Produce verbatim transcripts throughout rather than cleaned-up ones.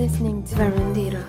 listening to Verandira.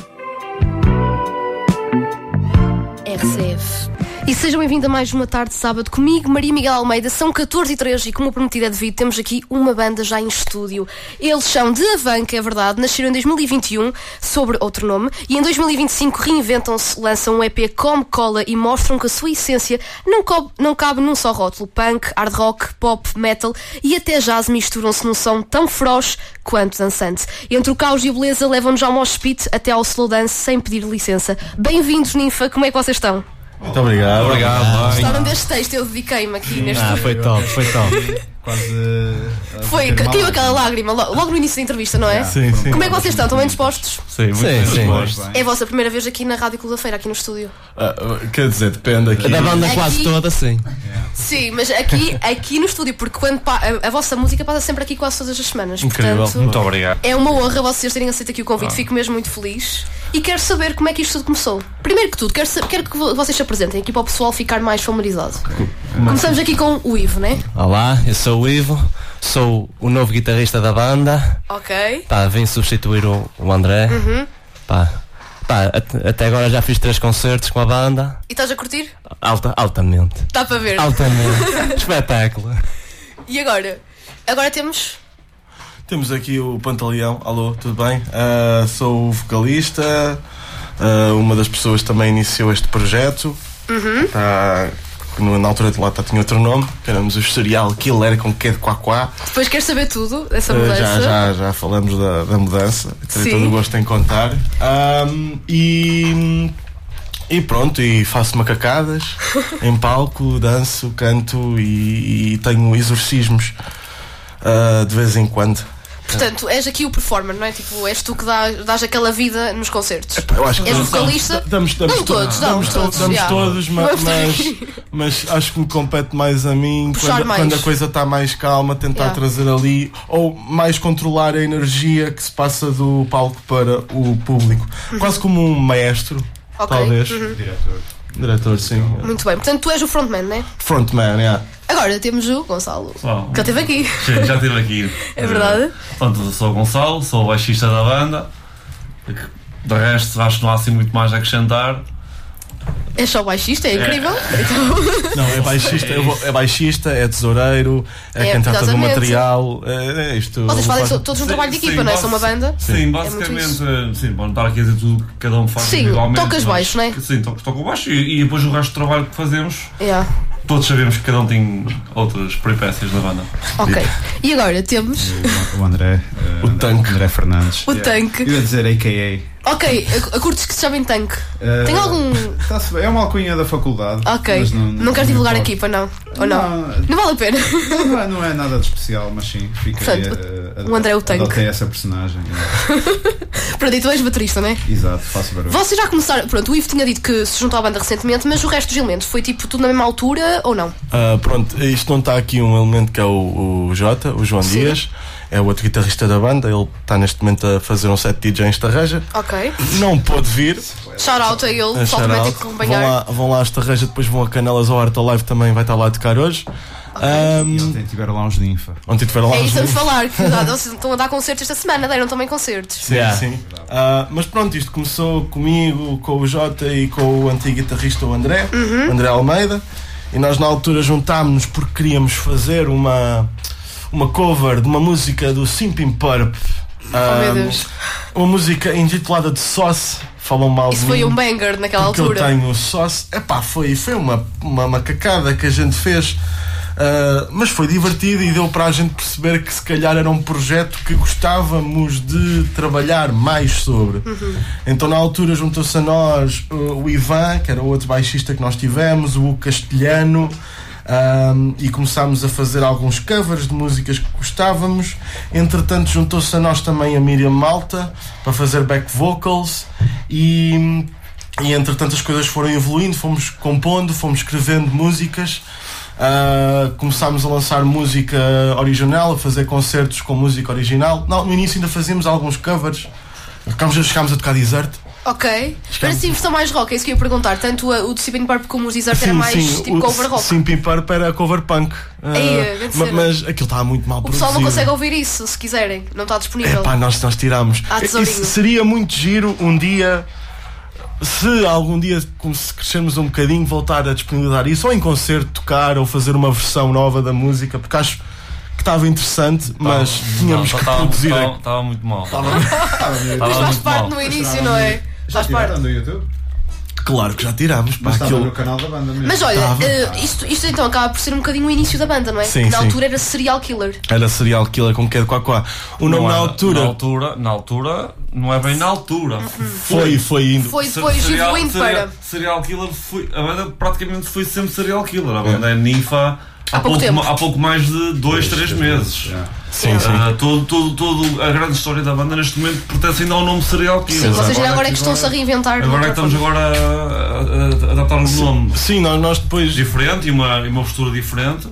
R C F. E seja bem-vindo a mais uma tarde de sábado comigo, Maria Miguel Almeida. São catorze e três e, como prometido é devido, temos aqui uma banda já em estúdio. Eles são de Avanca, é verdade, nasceram em dois mil e vinte e um, sobre outro nome, e em dois mil e vinte e cinco reinventam-se, lançam um E P como cola e mostram que a sua essência não cabe, não cabe num só rótulo. Punk, hard rock, pop, metal e até jazz misturam-se num som tão feroz quanto dançante. Entre o caos e a beleza levam-nos ao mosh pit até ao slow dance sem pedir licença. Bem-vindos, Ninfa, como é que vocês estão? Muito obrigado. Obrigado. Gostaram deste texto? Eu dediquei-me aqui neste. Ah, foi top, foi top. Quase. Foi, caiu aquela lágrima logo no início da entrevista, não é? Sim, sim. Como é que vocês estão? Estão bem dispostos? Sim, muito Sim, bem sim. disposto. É a vossa primeira vez aqui na Rádio Clube da Feira, aqui no estúdio. Ah, quer dizer, depende aqui. Da banda Aqui- quase toda, sim. Sim, mas aqui, aqui no estúdio, porque quando pa- a, a vossa música passa sempre aqui quase todas as semanas. Incrível. Portanto, Muito obrigado. é uma honra vocês terem aceito aqui o convite. Fico mesmo muito feliz. E quero saber como é que isto tudo começou. Primeiro que tudo, quero, sa- quero que vo- vocês se apresentem aqui para o pessoal ficar mais familiarizado. Começamos aqui com o Ivo, né? Olá, eu sou o Ivo, sou o novo guitarrista da banda. Ok. Pá, vim substituir o, o André. Pá, pá, at- até agora já fiz três concertos com a banda. E estás a curtir? Alta, altamente. Dá para ver. Altamente. Espetáculo. E agora? Agora temos. Temos aqui o Pantaleão. Alô, tudo bem? Ah, sou o vocalista. Ah, uma das pessoas que também iniciou este projeto. Tá, no- na altura de lá tá, tinha outro nome, que éramos os Serial Killer com Q de Quá Quá. Depois queres saber tudo dessa Ah, mudança? já, já, já falamos da, da mudança. Terei Sim. todo o gosto em contar. Ahm, e. E pronto, e faço macacadas em palco, danço, canto e, e tenho exorcismos ah, de vez em quando. Portanto, és aqui o performer, não é? Tipo, és tu que dá, dás aquela vida nos concertos. Eu acho que És damos- vocalista? Damos, damos, Não to- todos, damos, damos to- todos, damos já. todos, ma- Vamos mas, ter- mas acho que me compete mais a mim Puxar quando, mais. quando a coisa está mais calma, tentar Yeah. trazer ali ou mais controlar a energia que se passa do palco para o público. Quase como um maestro, Ok. talvez. Uhum. Diretor, sim. Muito bem, portanto tu és o frontman, não é? Frontman, yeah. Agora temos o Gonçalo, Pessoal, que ele esteve aqui. sim, já estive aqui. É verdade? Eh, Portanto, eu sou o Gonçalo, sou o baixista da banda. De resto, acho que não há assim muito mais a acrescentar. És só baixista, é incrível. Então, Não, é baixista, é, bo- é baixista, é tesoureiro, é, É, quem trata do exatamente. material. É, é isto. vocês fazem faz- to- todos um trabalho de Sim, equipa, não é? basi- São uma banda. Sim, É muito basicamente, isso. eh, sim, bom, estar aqui a dizer tudo que cada um faz Sim, individualmente. tocas mas- baixo, não é? Sim, toco, toco baixo e, e depois o resto do trabalho que fazemos, Yeah. todos sabemos que cada um tem outras peripécias na banda. Ok. E agora temos O André, O uh, tanque. André Fernandes. o tanque. Eu ia dizer A K Ok, a- a curtes que se chamem tanque. A. Tem algum. Tá-se bem, é uma alcunha da faculdade. Ok. mas Não, queres divulgar importa. aqui para não? Ou não? Não, Não vale a pena. não, é, não é nada de especial, mas sim, fiquei Portanto, a, a, o André é o tanque. adotei essa personagem. é. Pronto, e tu és baterista, não é? Exato, faço barulho. Vocês já começaram. Pronto, o Ivo tinha dito que se juntou à banda recentemente, mas o resto dos elementos foi tipo tudo na mesma altura ou não? Ah, pronto, isto não está aqui um elemento que é o, o Jota, o João Sim. Dias, é o outro guitarrista da banda, ele está neste momento a fazer um set de D J em Estarreja. Ok. Não pôde vir. Shout out a ele, a só também tem que shout-out. Vão acompanhar. lá, vão lá a Estarreja, depois vão a Canelas ao Art Alive, também vai estar lá a tocar hoje. Ahm, E ontem tiveram lá uns ninfa. ontem tiveram lá É os isso que vamos livros. falar, que dá- vocês estão a dar concertos esta semana, deram também concertos. Sim, Yeah. sim. Ah, mas pronto, isto começou comigo, com o Jota e com o antigo guitarrista, o André, Uhum. André Almeida. E nós na altura juntámos-nos porque queríamos fazer uma, uma cover de uma música do Simping Purp. Oh meu Ahm, Deus. Uma música intitulada de Sauce. Falam mal Isso de foi mim, um banger naquela porque altura. eu tenho Sauce. Epá, foi, foi uma, uma macacada que a gente fez. Ah, mas foi divertido e deu para a gente perceber que se calhar era um projeto que gostávamos de trabalhar mais sobre. Então na altura juntou-se a nós uh, o Ivan, que era o outro baixista que nós tivemos, o Castelhano, um, e começámos a fazer alguns covers de músicas que gostávamos. Entretanto juntou-se a nós também a Miriam Malta para fazer back vocals e, e entretanto as coisas foram evoluindo, fomos compondo, fomos escrevendo músicas. Uh, começámos a lançar música original, a fazer concertos com música original. Não, no início ainda fazíamos alguns covers. Chegámos a tocar Desert. Ok. Mas assim, versão mais rock, é isso que eu ia perguntar. Tanto a- o do Sleeping Purple como os Desert era mais tipo o cover rock. Sleeping Purple era cover punk. Ah, Ei, grande ma- cena. mas aquilo estava muito mal O produzido. pessoal não consegue ouvir isso, se quiserem. Não está disponível. É pá, nós, nós tiramos. Ah, tesourinho. Isso seria muito giro um dia, se algum dia, como se crescermos um bocadinho, voltar a disponibilizar isso, ou em concerto tocar, ou fazer uma versão nova da música, porque acho que estava interessante, mas tínhamos que produzir. Estava muito mal. Estava Mas mesmo. faz muito parte mal. no início, não é? Já Faz parte. tiraram do YouTube? Claro que já tiramos. Pá, Mas estava aquilo... no canal da banda mesmo. Mas olha, Tava. eh, isto, isto então acaba por ser um bocadinho o início da banda, não é? Sim, Que na sim. altura era Serial Killer. Era serial killer com que quá quá. O nome Não na era- altura, Na altura, na altura, não é bem na altura. foi, foi indo. Foi depois serial, evoluindo serial, para. serial Killer foi. A banda praticamente foi sempre Serial Killer. A banda é ninfa há, pouco pouco, tempo. ma- há pouco mais de dois, três meses. Já. Sim, sim. Ah, todo, todo, todo a grande história da banda neste momento pertence ainda ao nome Serial Killer. Sim, vocês Agora agora é que que estão-se a reinventar. de Agora é que outra estamos forma. agora a, a, a adaptar um nome Sim, nós, nós depois. diferente e uma, e uma postura diferente,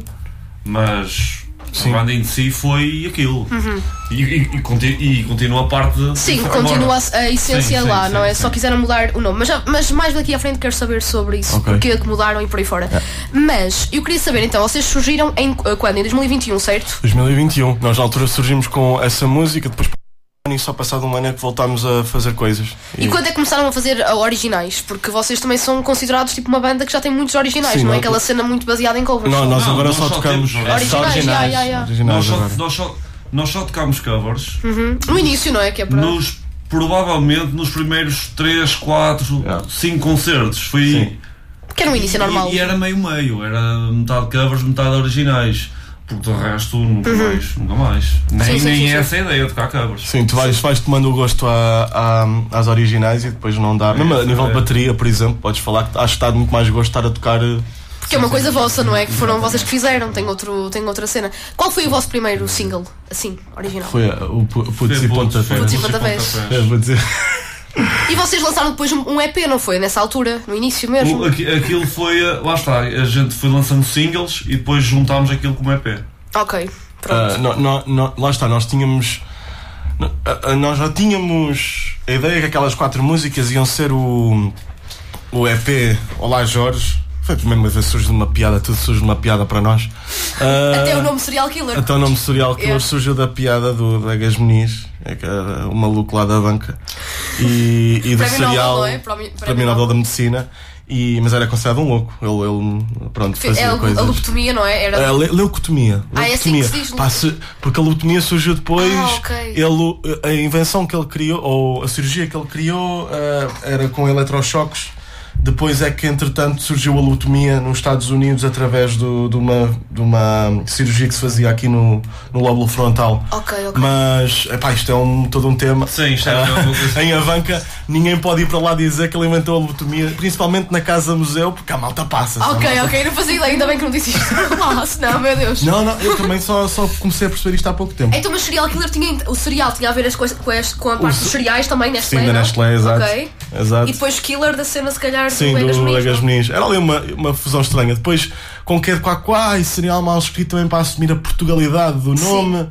mas Sim. a banda em si foi aquilo. E, e, e, conti- e continua a parte de. Sim, de- continua agora. a, a essência Sim, sim, lá, sim, não é? sim. Só quiseram mudar o nome. Mas, já- mas mais daqui à frente quero saber sobre isso, Ok. porque é que mudaram e por aí fora. Mas eu queria saber então, vocês surgiram em eh, quando? Em dois mil e vinte e um, certo? dois mil e vinte e um. Nós na altura surgimos com essa música, depois e só passado um ano é que voltámos a fazer coisas. E quando é que começaram a fazer ah, originais? Porque vocês também são considerados tipo uma banda que já tem muitos originais, Sim, não é? não- Aquela cena muito baseada em covers. Não, nós Não, agora nós só só tocamos temos Originais, originais. já, já, já. Nós originais só, agora. nós, só, nós só tocámos covers No início, não é? Que é para... nos, provavelmente nos primeiros três, quatro, Yeah. cinco concertos. Foi, Sim. Que era um início normal. E, e era meio-meio, era metade covers, metade originais. Porque do resto, nunca mais, nunca mais. Nem, Sim, sim, nem sim, é sim. essa a ideia de tocar covers. Sim, tu vais, vais tomando o gosto a, a- às originais e depois não dá. Mesmo a É, nível é. de bateria, por exemplo, podes falar que acho que dá muito mais gosto estar a tocar. eh, Porque é uma coisa vossa, não é? Que foram vocês que fizeram, tem, outro, tem outra cena. Qual foi o vosso primeiro single, assim, original? Foi eh, o pu- Putz e Foi Pontapés. Putz e Putz e Pontapés. É, vou dizer. E vocês lançaram depois um um E P, não foi? Nessa altura, no início mesmo? O- aqui- Aquilo foi, eh, lá está, a gente foi lançando singles e depois juntámos aquilo como E P. Ok, pronto. Ah, nó- nó- nó- lá está, nós tínhamos. nó- ah, ah, Nós já tínhamos a ideia que aquelas quatro músicas iam ser o, o E P Olá Jorge. Foi a primeira vez que surge de uma piada, tudo surge de uma piada para nós. Ah, Até o nome Serial Killer. Até o nome Serial Killer Yeah. surgiu da piada do Vegas Muniz, é que era o maluco lá da banca, e, e do Prémio Nobel, serial, não é? Prémio- Prémio Prémio Nobel Nobel. da Medicina, e, mas era considerado um louco. Ele, ele pronto, Fe- fazia É a, coisas. a lobotomia, não é? Era... A le- leucotomia. Ah, é assim leucotomia. que se diz, Pá, se- porque a leucotomia surgiu depois. Ah, ok. Ele, a invenção que ele criou, ou a cirurgia que ele criou, ah, era com eletrochoques. Depois é que, entretanto, surgiu a leucotomia nos Estados Unidos através do, de, uma, de uma cirurgia que se fazia aqui no, no lóbulo frontal. Ok, ok. Mas, epá, isto é um, todo um tema. Sim, isto é Ah, uma coisa- em Avanca, ninguém pode ir para lá dizer que ele inventou a lobotomia, principalmente na Casa Museu, porque a malta passa. a Ok, malta- ok, não fazia ideia, ainda bem que não disse isto. Nossa, não, meu Deus. Não, não, eu também só, só comecei a perceber isto há pouco tempo. Então, mas Serial Killer tinha. O cereal tinha a ver as coisas, com, as, com a parte ce- dos cereais também, Nestlé? Sim, da não? Nestlé, exato. Ok. Exato. E depois Killer da cena, se calhar, Sim, do Vegas do Muniz, Vegas não? Muniz. Era ali uma, uma fusão estranha. Depois, com que quá quá e serial mal escrito também para assumir a portugalidade do nome.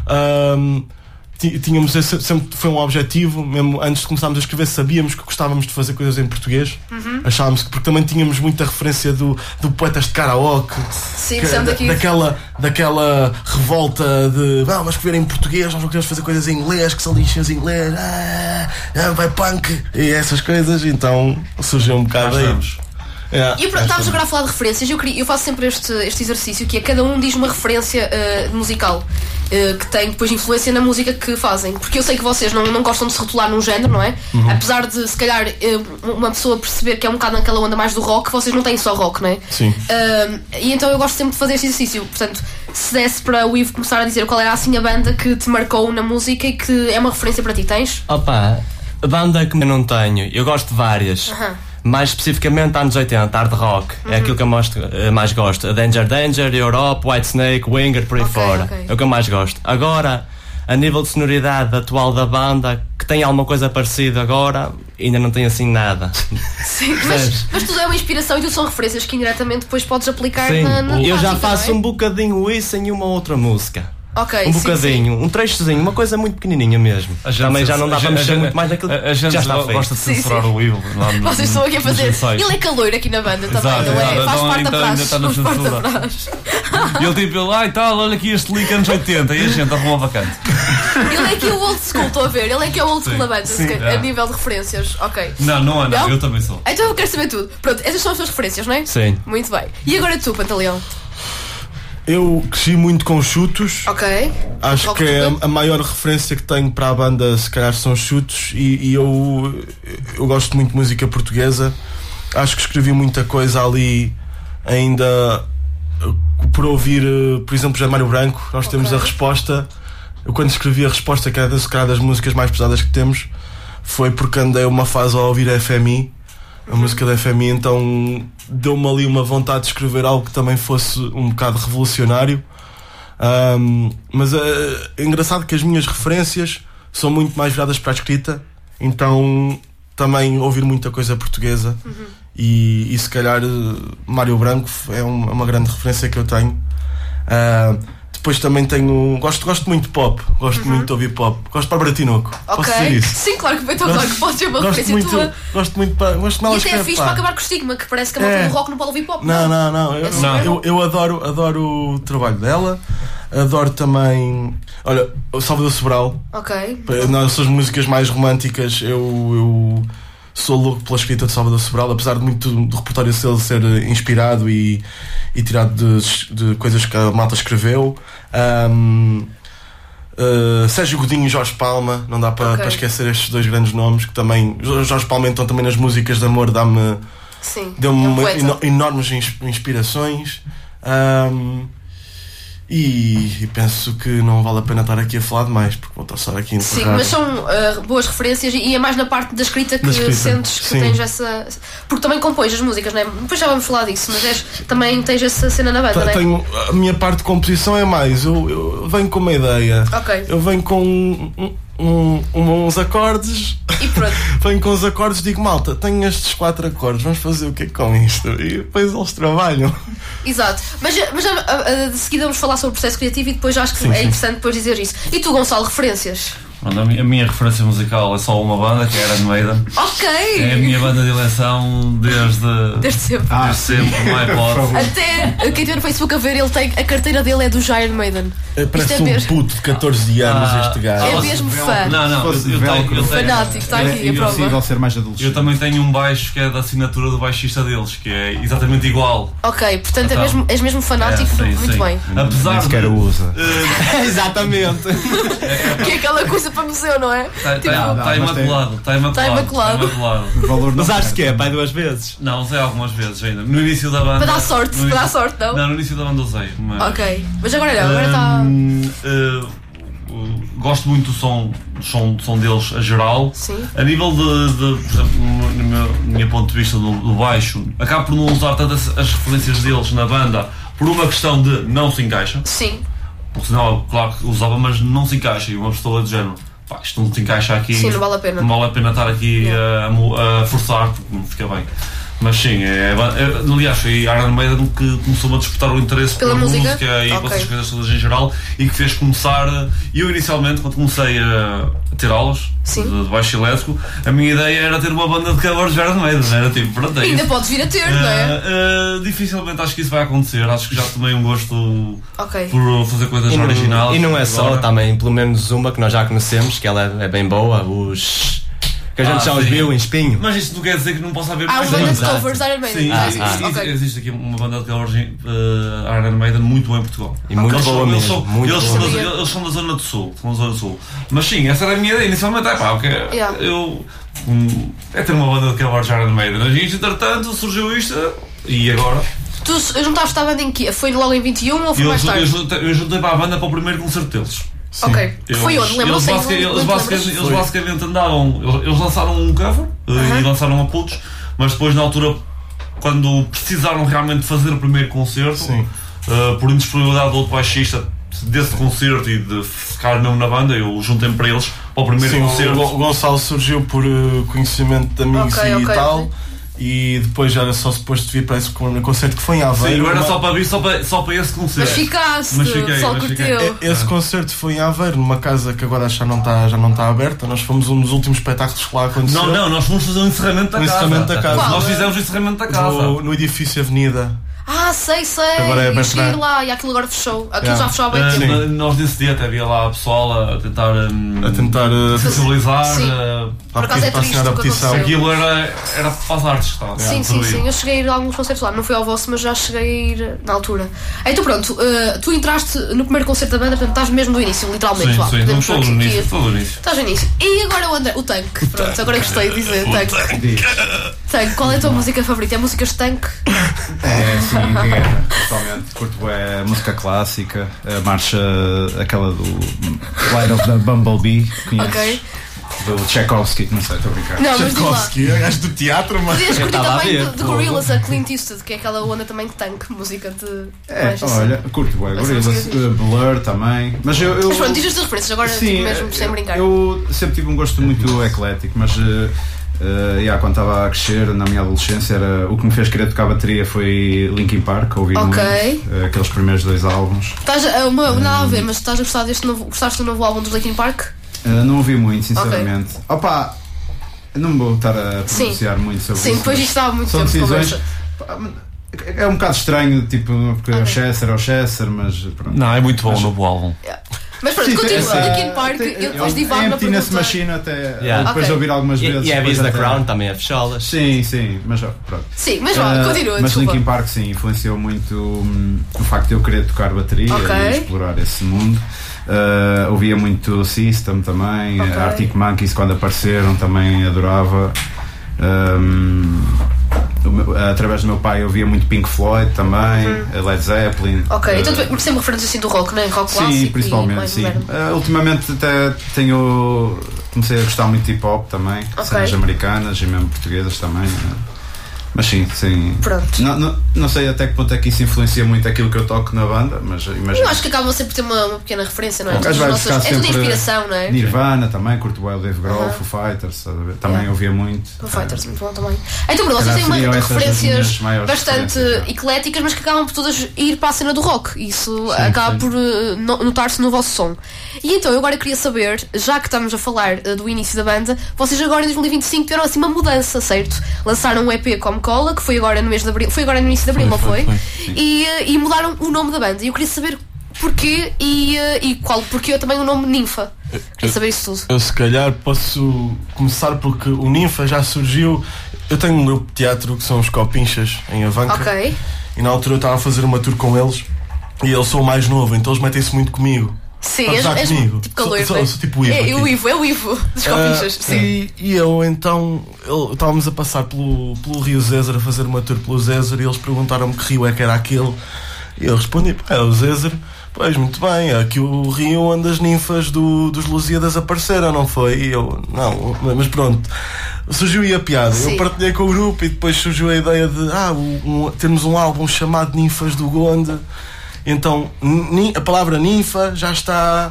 Ahm, ti- tínhamos esse, sempre foi um objetivo, mesmo antes de começarmos a escrever, sabíamos que gostávamos de fazer coisas em português. Uhum. Achávamos que, porque também tínhamos muita referência do, do Poetas de Karaoke, Sim, que- sendo da- aqui. daquela, daquela revolta de "Ah, vamos escrever em português, nós não queremos fazer coisas em inglês, que são lixas em inglês, ah, ah, vai punk e essas coisas, então surgiu um bocado Cá aí. estamos. Yeah, E pronto, estávamos agora a falar de referências. Eu, queria, eu faço sempre este, este exercício que é cada um diz uma referência eh, musical eh, que tem depois influência na música que fazem. Porque eu sei que vocês não, não gostam de se rotular num género, não é? Uhum. Apesar de se calhar eh, uma pessoa perceber que é um bocado naquela onda mais do rock, vocês não têm só rock, não é? Sim. Ah, e então eu gosto sempre de fazer este exercício. Portanto, se desse para o Ivo começar a dizer qual era assim a banda que te marcou na música e que é uma referência para ti, tens? Opa, banda que eu não tenho, eu gosto de várias. Aham. Mais especificamente anos oitenta, hard rock, é aquilo que eu mais, eh, mais gosto. Danger Danger, Europe, Whitesnake, Winger, por aí Ok, fora. ok. É o que eu mais gosto. Agora, a nível de sonoridade atual da banda, que tem alguma coisa parecida agora, ainda não tem assim nada. Sim, mas, mas tudo é uma inspiração e tudo são referências que indiretamente depois podes aplicar Sim, na, na eu já prática, faço não é? um bocadinho isso em uma outra música. Ok, um sim, bocadinho, um trechozinho, uma coisa muito pequenininha mesmo. A gente- Também já não dá a para gente- mexer a muito gente- mais naquilo a, a que gente já está go- feito. gosta de Sim, censurar sim. o Will. lá no- Vocês estão aqui a nos fazer. ensaios. Ele é caloiro aqui na banda também, Exato, não é? exato. Faz Então parte da ainda- ainda praxe. está na Faz parte da censura. praxe. E ele tipo, ele, ai tal, olha aqui este link anos oitenta. E a gente arruma vacante. Ele é que é o old school, estou a ver. Ele é que é o old school Sim, da banda, sim, se- é. a nível de referências. Ok. Não, não é, não. Não? Eu também sou. Então eu quero saber tudo. Pronto, essas são as tuas referências, não é? Sim. Muito bem. E agora tu, Pantaleão? Eu cresci muito com Chutos. Ok. Acho Rock que é tudo? a, a maior referência que tenho para a banda, se calhar, são Chutos. E, e eu, eu gosto muito de música portuguesa. Acho que escrevi muita coisa ali, ainda uh, por ouvir, uh, por exemplo, José Mário Branco. Nós temos Ok. a resposta. Eu, quando escrevi a resposta, que era das, se calhar, das músicas mais pesadas que temos, foi porque andei uma fase a ouvir a F M I, a música da F M I, então deu-me ali uma vontade de escrever algo que também fosse um bocado revolucionário. Um, mas é, é engraçado que as minhas referências são muito mais viradas para a escrita, então também ouvir muita coisa portuguesa. Uhum. e, e se calhar Mário Branco é uma, uma grande referência que eu tenho. Uh, depois também tenho. Gosto, gosto muito de pop, gosto Uhum. muito de ouvir pop, gosto para Bratinoco. Posso Ok. dizer isso? Sim, claro que então, claro que pode ser uma gosto referência muito, tua. gosto muito para. Gosto de E ela até é escreve, fixe pá. para acabar com o estigma, que parece que a malta É. do rock não pode ouvir pop. Não, não, não. Eu, É super eu, bom. eu adoro, adoro o trabalho dela. Adoro também. Olha, o Salvador Sobral. Ok. Nas suas músicas mais românticas, eu, eu sou louco pela escrita de Salvador Sobral, apesar de muito do repertório dele ser inspirado e, e tirado de, de coisas que a malta escreveu. Um, uh, Sérgio Godinho e Jorge Palma, não dá para Ok. para esquecer estes dois grandes nomes que também. Jorge Palma, então, também nas músicas de amor, dá-me. Sim. Deu-me é um uma- poeta. eno- enormes ins- inspirações. Um, e, e penso que não vale a pena estar aqui a falar demais, porque vou estar aqui a Sim, enterrar. mas são uh, boas referências e é mais na parte da escrita que Da escrita, sentes que sim. tens essa. Porque também compões as músicas, não é? Depois já vamos falar disso, mas és, também tens essa cena na banda, Te- não é? Tenho, a minha parte de composição é mais, eu, eu venho com uma ideia, Ok. eu venho com um- um- um- uns acordes, E pronto. venho com os acordes, digo, malta, tenho estes quatro acordes, vamos fazer o que é com isto? E depois eles trabalham. Exato. Mas, mas a- a- a- de seguida vamos falar sobre o processo criativo e depois acho que Sim, é sim. interessante depois dizer isso. E tu, Gonçalo, referências? Pronto, a, minha, a minha referência musical é só uma banda, que é Iron Maiden. Ok! É a minha banda de eleição desde, Desde sempre. Ah, desde sempre, no iPod. Até quem tiver no Facebook a ver, ele tem, a carteira dele é do Iron Maiden. É, parece Isto é um mesmo. puto de catorze anos Ah, este gajo. É Ah, mesmo se fã. Não, não, eu, fosse eu tenho, velcro. eu tenho, Fanático, está é aqui a prova. impossível ser mais adolescente. eu também tenho um baixo que é da assinatura do baixista deles, que é exatamente igual. Ok, portanto é Então. mesmo, és mesmo fanático, É, sim, muito sim. bem. Apesar Nem sequer de. o usa. Exatamente. Que é aquela coisa para museu, não é? Está Tipo, não, mas imaculado, está imaculado. Tá imaculado. Tá imaculado. O valor não Usaste que é, pai, duas vezes. Não, usei algumas vezes ainda. No início da banda. Para dar sorte, no para dar início- sorte, não? Não, no início da banda usei. Mas, Ok, mas agora não, agora está. Hum, eh, uh, gosto muito do som, do som, do som deles a geral. Sim. A nível de, de, por exemplo, no no meu, no meu ponto de vista do, do baixo, acabo por não usar tantas as referências deles na banda por uma questão de não se encaixa. Sim. Porque senão, claro que usava, mas não se encaixa. E uma pessoa do género, pá, isto não se encaixa aqui. Sim, não vale a pena. Não vale a pena estar aqui a, mo- a forçar, porque não fica bem. Mas sim, é, é, aliás, foi Iron Maiden que começou a despertar o interesse Pela pela música? música e Ok. pelas outras coisas todas em geral, e que fez começar. Eu, inicialmente, quando comecei a, a ter aulas Sim. de, de baixo elétrico, a minha ideia era ter uma banda de covers de Iron Maiden. Era tipo, pronto, é Ainda isso. podes vir a ter, não é? Ah, ah, dificilmente acho que isso vai acontecer. Acho que já tomei um gosto Ok. por fazer coisas E não, originais. e não é só, agora. também, pelo menos uma que nós já conhecemos, que ela é, é bem boa, os. que a gente Ah, já os sim. viu em espinho. Mas isto não quer dizer que não possa haver Há mais uma banda de bandas. covers de Iron Maiden. Sim, já existe, existe. existe- Ok. existe aqui uma banda de covers uh, Iron Maiden muito boa em Portugal. E muito Eles boa são- eles mesmo, são- muito eles boa. são da- Eles são da zona do sul, são da zona do sul. Mas sim, essa era a minha ideia. Inicialmente é pá, ok, Yeah. eu hum, é ter uma banda de covers de Iron Maiden. A gente, entretanto, surgiu isto e agora. Tu juntaste à banda em que? Foi logo em vinte e um ou foi Eu, mais eu, tarde? juntei, eu juntei para a banda para o primeiro concerto deles. Ok. Foi onde? Lembram-se? Eles, basicamente, eles, Lembram-se? basicamente, eles basicamente andavam. Eles, eles lançaram um cover uh, Aham. e lançaram a putos, mas depois, na altura, quando precisaram realmente fazer o primeiro concerto, Sim. uh, por indisponibilidade do outro baixista desse concerto e de ficar mesmo na banda, eu juntei-me para eles para o primeiro Sim, concerto. o Gon- Gonçalo surgiu por eh, conhecimento de amigos Ok, e ok, tal. ok. E depois já era só suposto vir para esse concerto que foi em Aveiro. Sim, eu era uma... só para vir, só para, só para esse concerto. Mas ficaste, Mas fiquei, só mas curteu. fiquei. Esse concerto foi em Aveiro, numa casa que agora já não está já não está aberta. Nós fomos um dos últimos espetáculos que lá aconteceu. Não, não, nós fomos fazer o encerramento da O casa. encerramento da casa. Nós Qual? fizemos o encerramento da casa. no, no edifício Avenida. Ah, sei, sei. Agora é eu Bertrand. cheguei lá e aquilo agora fechou. Aquilo Yeah. já fechou há bem Ah, tempo. Sim. nós nesse dia até havia lá pessoal a tentar, hum, A tentar uh, sensibilizar. Sim. ah, Por acaso é para triste assinar a o que petição. aconteceu. Aquilo era, era para as artes. Estava, Sim, sim, tudo sim. aí. Eu cheguei a ir a alguns concertos lá. Não fui ao vosso, mas já cheguei a ir na altura. Então pronto, uh, tu entraste no primeiro concerto da banda, portanto estás mesmo no início, literalmente. Sim, Lá. sim, Podemos todo ver no aqui- início, todo no início. Estás no início. E agora o André, o tanque. Pronto, agora gostei de dizer tanque. Diz. Tanque, qual é a tua música favorita? É músicas de tanque? É, sim, de guerra, totalmente. Curto é música clássica, a marcha, aquela do Flight of the Bumblebee, conheces? Ok. Do Tchaikovsky, não sei, estou a brincar. Não, mas diz lá. Tchaikovsky, é gajo do teatro, mas. Podias curtir estava a também ver, de, de pô. Gorillaz, a Clint Eastwood, que é aquela onda também de tanque, música de. É, mais assim. olha, curto bem, Mas Gorillaz, música diz. uh, Blur também. Mas eu. eu Mas pronto, diz as tuas referências agora, sim, tipo, mesmo eu- sem brincar. Eu sempre tive um gosto muito eclético, mas. Uh, uh, yeah, quando estava a crescer, na minha adolescência, era, o que me fez querer tocar bateria foi Linkin Park, ouvi Ok. muito, uh, aqueles primeiros dois álbuns. Estás a, uma, nada a ver, mas estás a gostar deste novo. Gostaste do novo álbum dos Linkin Park? Uh, não ouvi muito, sinceramente. Opa, não vou estar a Sim. pronunciar muito sobre Sim, isso. depois mas isto estava muito são tempo de decisões. conversa. Pá, É um bocado estranho, tipo, porque é o Chester é o Chester, mas pronto. Não, é muito bom Mas- o novo álbum. Mas pronto, Sim, continua. tem- Linkin Park, tem- eu depois é divago na Emptiness pergunta. Machine até Yeah. depois Ok. de ouvir algumas E, vezes. e a depois Beast the até- Crown também é fecholas. Sim, sim, mas ó, pronto. Sim, mas vá, Ah, continua, mas desculpa. Linkin Park sim, influenciou muito hum, o facto de eu querer tocar bateria Ok. e explorar esse mundo. Ah, ouvia muito System também, Ok. Arctic Monkeys quando apareceram também adorava. Hum, o meu- através do meu pai eu ouvia muito Pink Floyd também, Led Zeppelin. Uhum. Ok, Ah, então tu sempre referências assim do rock, né? Rock clássico sim, e principalmente, mais sim. moderno. Ah, ultimamente até tenho. Comecei a gostar muito de hip hop também, Ok. cenas americanas e mesmo portuguesas também. ah. Mas sim, sim. Pronto. Não, não, não sei até que ponto é que isso influencia muito aquilo que eu toco na banda, mas imagino. Eu acho que acaba sempre por ter uma, uma pequena referência, não é? O gajo Todas vai as buscar nossas- é tudo sempre inspiração, não é? Nirvana também, curto o Dave Grohl, Aham. Foo Fighters, estás a ver? também Yeah. ouvia muito. Foo Fighters, muito bom também. Então, Bruno, vocês calhar têm uma, seriam uma essas as referências minhas maiores bastante referências, ecléticas, mas que acabam por todas ir para a cena do rock. Isso acaba sim. por eh, no- notar-se no vosso som. E então, eu agora queria saber, já que estamos a falar eh, do início da banda, vocês agora em dois mil e vinte e cinco tiveram assim uma mudança, certo? Lançaram um E P como Cola, que foi agora no mês de abril, foi agora no início de abril, não foi? E, eh, e mudaram o nome da banda. E eu queria saber porquê e, eh, e qual, porquê também o nome Ninfa. Queria saber isso tudo. Eu se calhar posso começar porque o Ninfa já surgiu. Eu tenho um grupo de teatro que são os Copinchas em Avanca. Ok. E na altura eu estava a fazer uma tour com eles. E eles são o mais novo, então eles metem-se muito comigo. Sim, Para és, gozar és comigo. tipo calor, Sou- sou- né? sou tipo o Ivo É, aqui. o Ivo, é o Ivo dos Copinchas, Ah, sim. e, e eu então eu- estávamos a passar pelo, pelo Rio Zézer, a fazer uma tour pelo Zézer, e eles perguntaram-me que rio é que era aquele. E eu respondi: pá, é o Zézer. Pois, muito bem, é aqui o rio onde as ninfas do, dos Lusíadas apareceram, não foi? E eu, não, mas pronto. Surgiu aí a piada. Sim. Eu partilhei com o grupo e depois surgiu a ideia de ah, um, um, termos um álbum chamado Ninfas do Gonde. Então nin- a palavra ninfa já está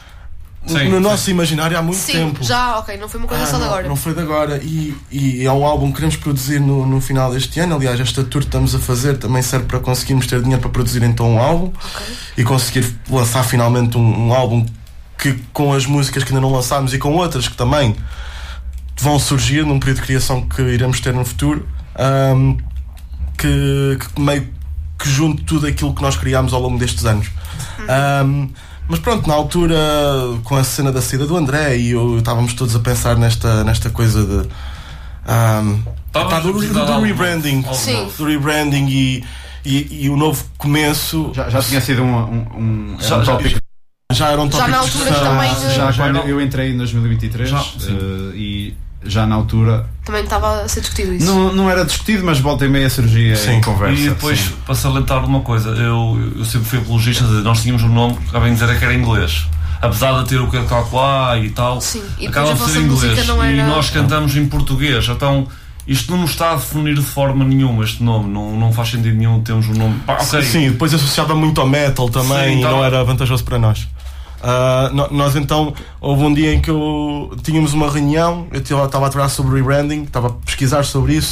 Sim, no sim. nosso imaginário há muito Sim, tempo. já, ok, não foi uma coisa Ah, só de não, agora. não foi de agora. E, e é um álbum que queremos produzir no, no final deste ano. Aliás, esta tour que estamos a fazer também serve para conseguirmos ter dinheiro para produzir então um álbum e conseguir lançar finalmente um, um álbum que, com as músicas que ainda não lançámos e com outras que também vão surgir num período de criação que iremos ter no futuro, ahm, que, que meio que junte tudo aquilo que nós criámos ao longo destes anos. Ahm, mas pronto, na altura, com a cena da saída do André e eu estávamos todos a pensar nesta, nesta coisa de ahm, Estávamos pá, do, a precisar do de algo rebranding, novo. Sim. do rebranding e, e, e o novo começo. Já, já tinha sido um, um, um, Já- um já- tópico. Já era um tópico na de altura discussão. também, Já, eh, já Já quando era- eu entrei em dois mil e vinte e três Já, eh, sim. e já na altura Também estava a ser discutido isso. não, não era discutido, mas volta e meia surgia Sim. em conversa. E depois, sim. para salientar uma coisa, eu, eu sempre fui apologista de nós tínhamos um nome que acabei de dizer que era inglês. Apesar de ter o que calcular e tal, Sim, e depois acaba a por vossa ser inglês. música não E era- nós cantamos em português, então isto não nos está a definir de forma nenhuma este nome, não, não faz sentido nenhum termos um nome. Pá, ok. Sim, depois associava muito ao metal também Sim, e tá. não era vantajoso para nós. Ah, no- nós então, houve um dia em que eu tínhamos uma reunião, eu estava a trabalhar sobre rebranding, estava a pesquisar sobre isso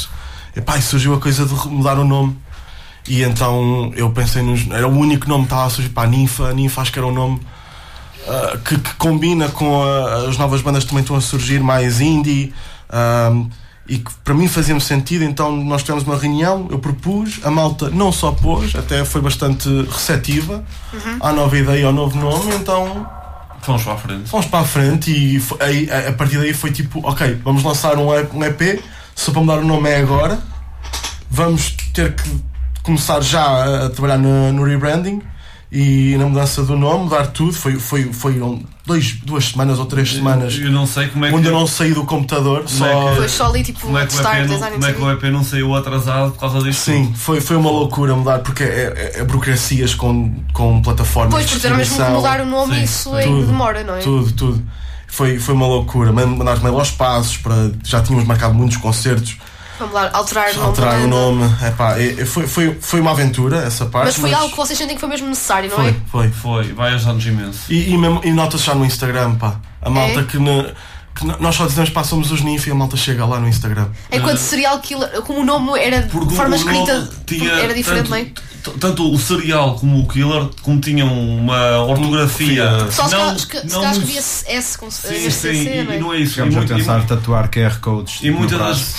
epá, e surgiu a coisa de mudar o nome. E então eu pensei nos. Era o único nome que estava a surgir. Pá, Ninfa. A Ninfa acho que era um nome uh, que, que combina com a, as novas bandas que também estão a surgir, mais indie. Um, e que para mim fazia-me sentido. Então nós tivemos uma reunião, eu propus, a malta não só pôs, até foi bastante receptiva uhum. à nova ideia, ao novo nome. Então fomos para a frente. Fomos para a frente e foi, aí, a, a partir daí foi tipo, ok, vamos lançar um, um E P, só para mudar o nome é agora. Vamos ter que começar já a trabalhar no, no rebranding e na mudança do nome, mudar tudo. Foi, foi, foram dois, duas semanas ou três semanas. Eu não sei como é que. Onde eu não saí do computador. Só... É que, foi só ali tipo como é que o E P não, como é que o E P não saiu atrasado por causa disto? Sim, foi, foi uma loucura mudar, porque é, é, é burocracias com, com plataformas. Pois, porque era mesmo que mudar o nome e isso é tudo, demora, não é? Tudo, tudo. Foi, foi uma loucura. Mandar mail aos passos, para, já tínhamos marcado muitos concertos. Vamos lá, alterar, alterar o nome. Epá, é, foi, foi, foi uma aventura essa parte. Mas foi mas... algo que vocês sentem que foi mesmo necessário, não foi, é? Foi, foi. Vai ajudar-nos imenso. E, e, e nota-se já no Instagram, pá. A malta é? que, ne, que nós só dizemos, pá, somos os Ninfa e a malta chega lá no Instagram. Enquanto uh, serial killer, como o nome era de forma escrita, era diferente, tanto, não é? Tanto o serial como o killer, como tinham uma ortografia. Só não, se calhar não que via S com sim, sim, C C, e, não é? E não é isso. Chegamos a pensar tatuar Q R codes. E muitas das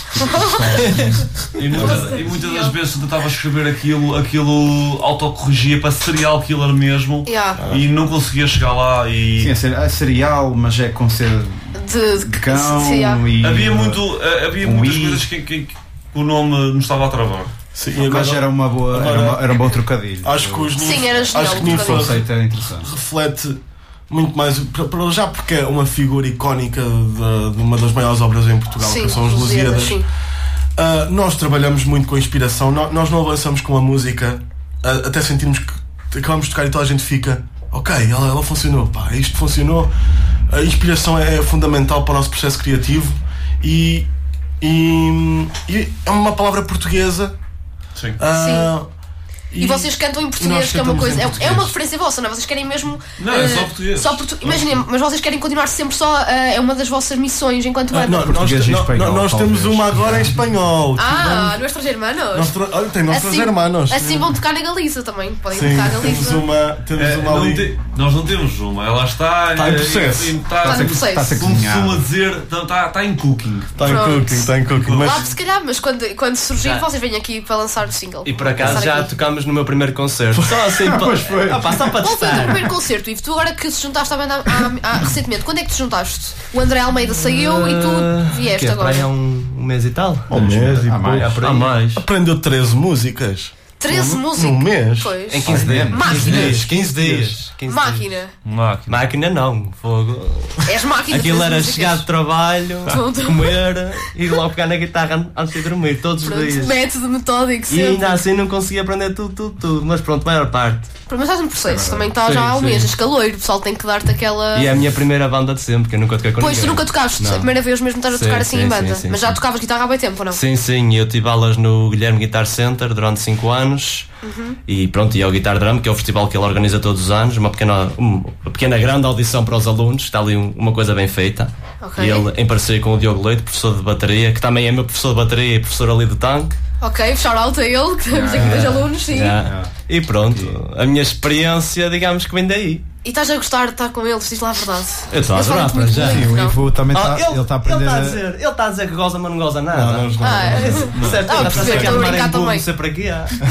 e muitas, e muitas das vezes tentava escrever aquilo, aquilo autocorrigia para serial killer mesmo yeah. e não conseguia chegar lá. E... Sim, é serial, mas é com ser de, de cão. Sim, yeah. E havia muito, havia um muitas i. coisas que, que, que o nome nos estava a travar. Sim, agora, mas era uma boa, agora, era, uma, era um bom trocadilho. Acho que os Sim, era genial, acho que Ninfa conceito é interessante. Reflete muito mais, para já porque é uma figura icónica de, de uma das maiores obras em Portugal, sim, que são os Lusíadas. Uh, nós trabalhamos muito com a inspiração, nós, nós não avançamos com a música uh, até sentirmos que acabamos de tocar e toda a gente fica, ok, ela, ela funcionou, pá, isto funcionou. A inspiração é fundamental para o nosso processo criativo e, e, e é uma palavra portuguesa. Sim. Uh, Sim. E, e vocês cantam em português, que é uma coisa. É, é uma referência vossa, não é? Vocês querem mesmo. Não, uh, é só português. Só portu... Imaginem, mas vocês querem continuar sempre só. Uh, é uma das vossas missões enquanto banda. Uh, não, nós, espanhol, nós temos uma agora em espanhol. Ah, nuestros hermanos. Nostro, olha, tem nossos assim, hermanos. Assim vão tocar na Galiza também. Podem sim, tocar na Galiza. Temos uma, temos é, uma ali. Te, nós não temos uma, ela está. Está em processo. Está, está em processo. Como se costuma dizer, está, está em cooking. Está em cooking, está em cooking. Mas... Lá, se calhar, mas quando, quando surgir, já. Vocês vêm aqui para lançar o single. E por acaso já tocámos no meu primeiro concerto. Só assim, ah, pois foi. Ah, pá, só para Qual foi o teu primeiro concerto, Ivo? Tu agora que se juntaste à banda há, há, recentemente, quando é que te juntaste? O André Almeida saiu uh, e tu vieste que, agora? Há um, um mês e tal? Um mês e há mais. Há mais. Aprendeu treze músicas. treze músicas? Num mês? Pois. Em quinze dias. Máquinas. quinze dias. Máquina. Máquina. Máquina não. Fogo. És máquina. Aquilo era chegar de trabalho, comer e logo pegar na guitarra antes de dormir, todos pronto, os dias. Método metódico sempre. E ainda assim não conseguia aprender tudo, tudo, tudo. Mas pronto, maior parte. Mas estás no processo, é também está sim, já há um sim. mês, és caloiro, o pessoal tem que dar-te aquela. E é a minha primeira banda de sempre, que eu nunca toquei com pois, ninguém. Pois, tu nunca tocaste, não. A primeira vez mesmo estás a sim, tocar assim sim, em banda. sim, sim, mas já sim. tocavas guitarra há bem tempo, ou não? Sim, sim, eu tive aulas no Guilherme Guitar Center durante cinco anos. Uhum. E pronto, e ao Guitar Drum, que é o festival que ele organiza todos os anos, uma pequena, uma pequena grande audição para os alunos, está ali uma coisa bem feita. Okay. E ele, em parceria com o Diogo Leite, professor de bateria, que também é meu professor de bateria e professor ali do tanque. Ok, shout out a ele, que temos aqui dois alunos, sim. Yeah. Yeah. E pronto, a minha experiência, digamos que vem daí. E estás a gostar de estar com eles, diz lá a verdade. Eu estou a adorar para já. Sim, o Ivo também está oh, ele está a aprender. Ele está a dizer, ele está a dizer que goza, mas não goza nada. Não, não, não. Ah, não. Certo, ah, está a ser que estou a brincar não também. sei para aqui.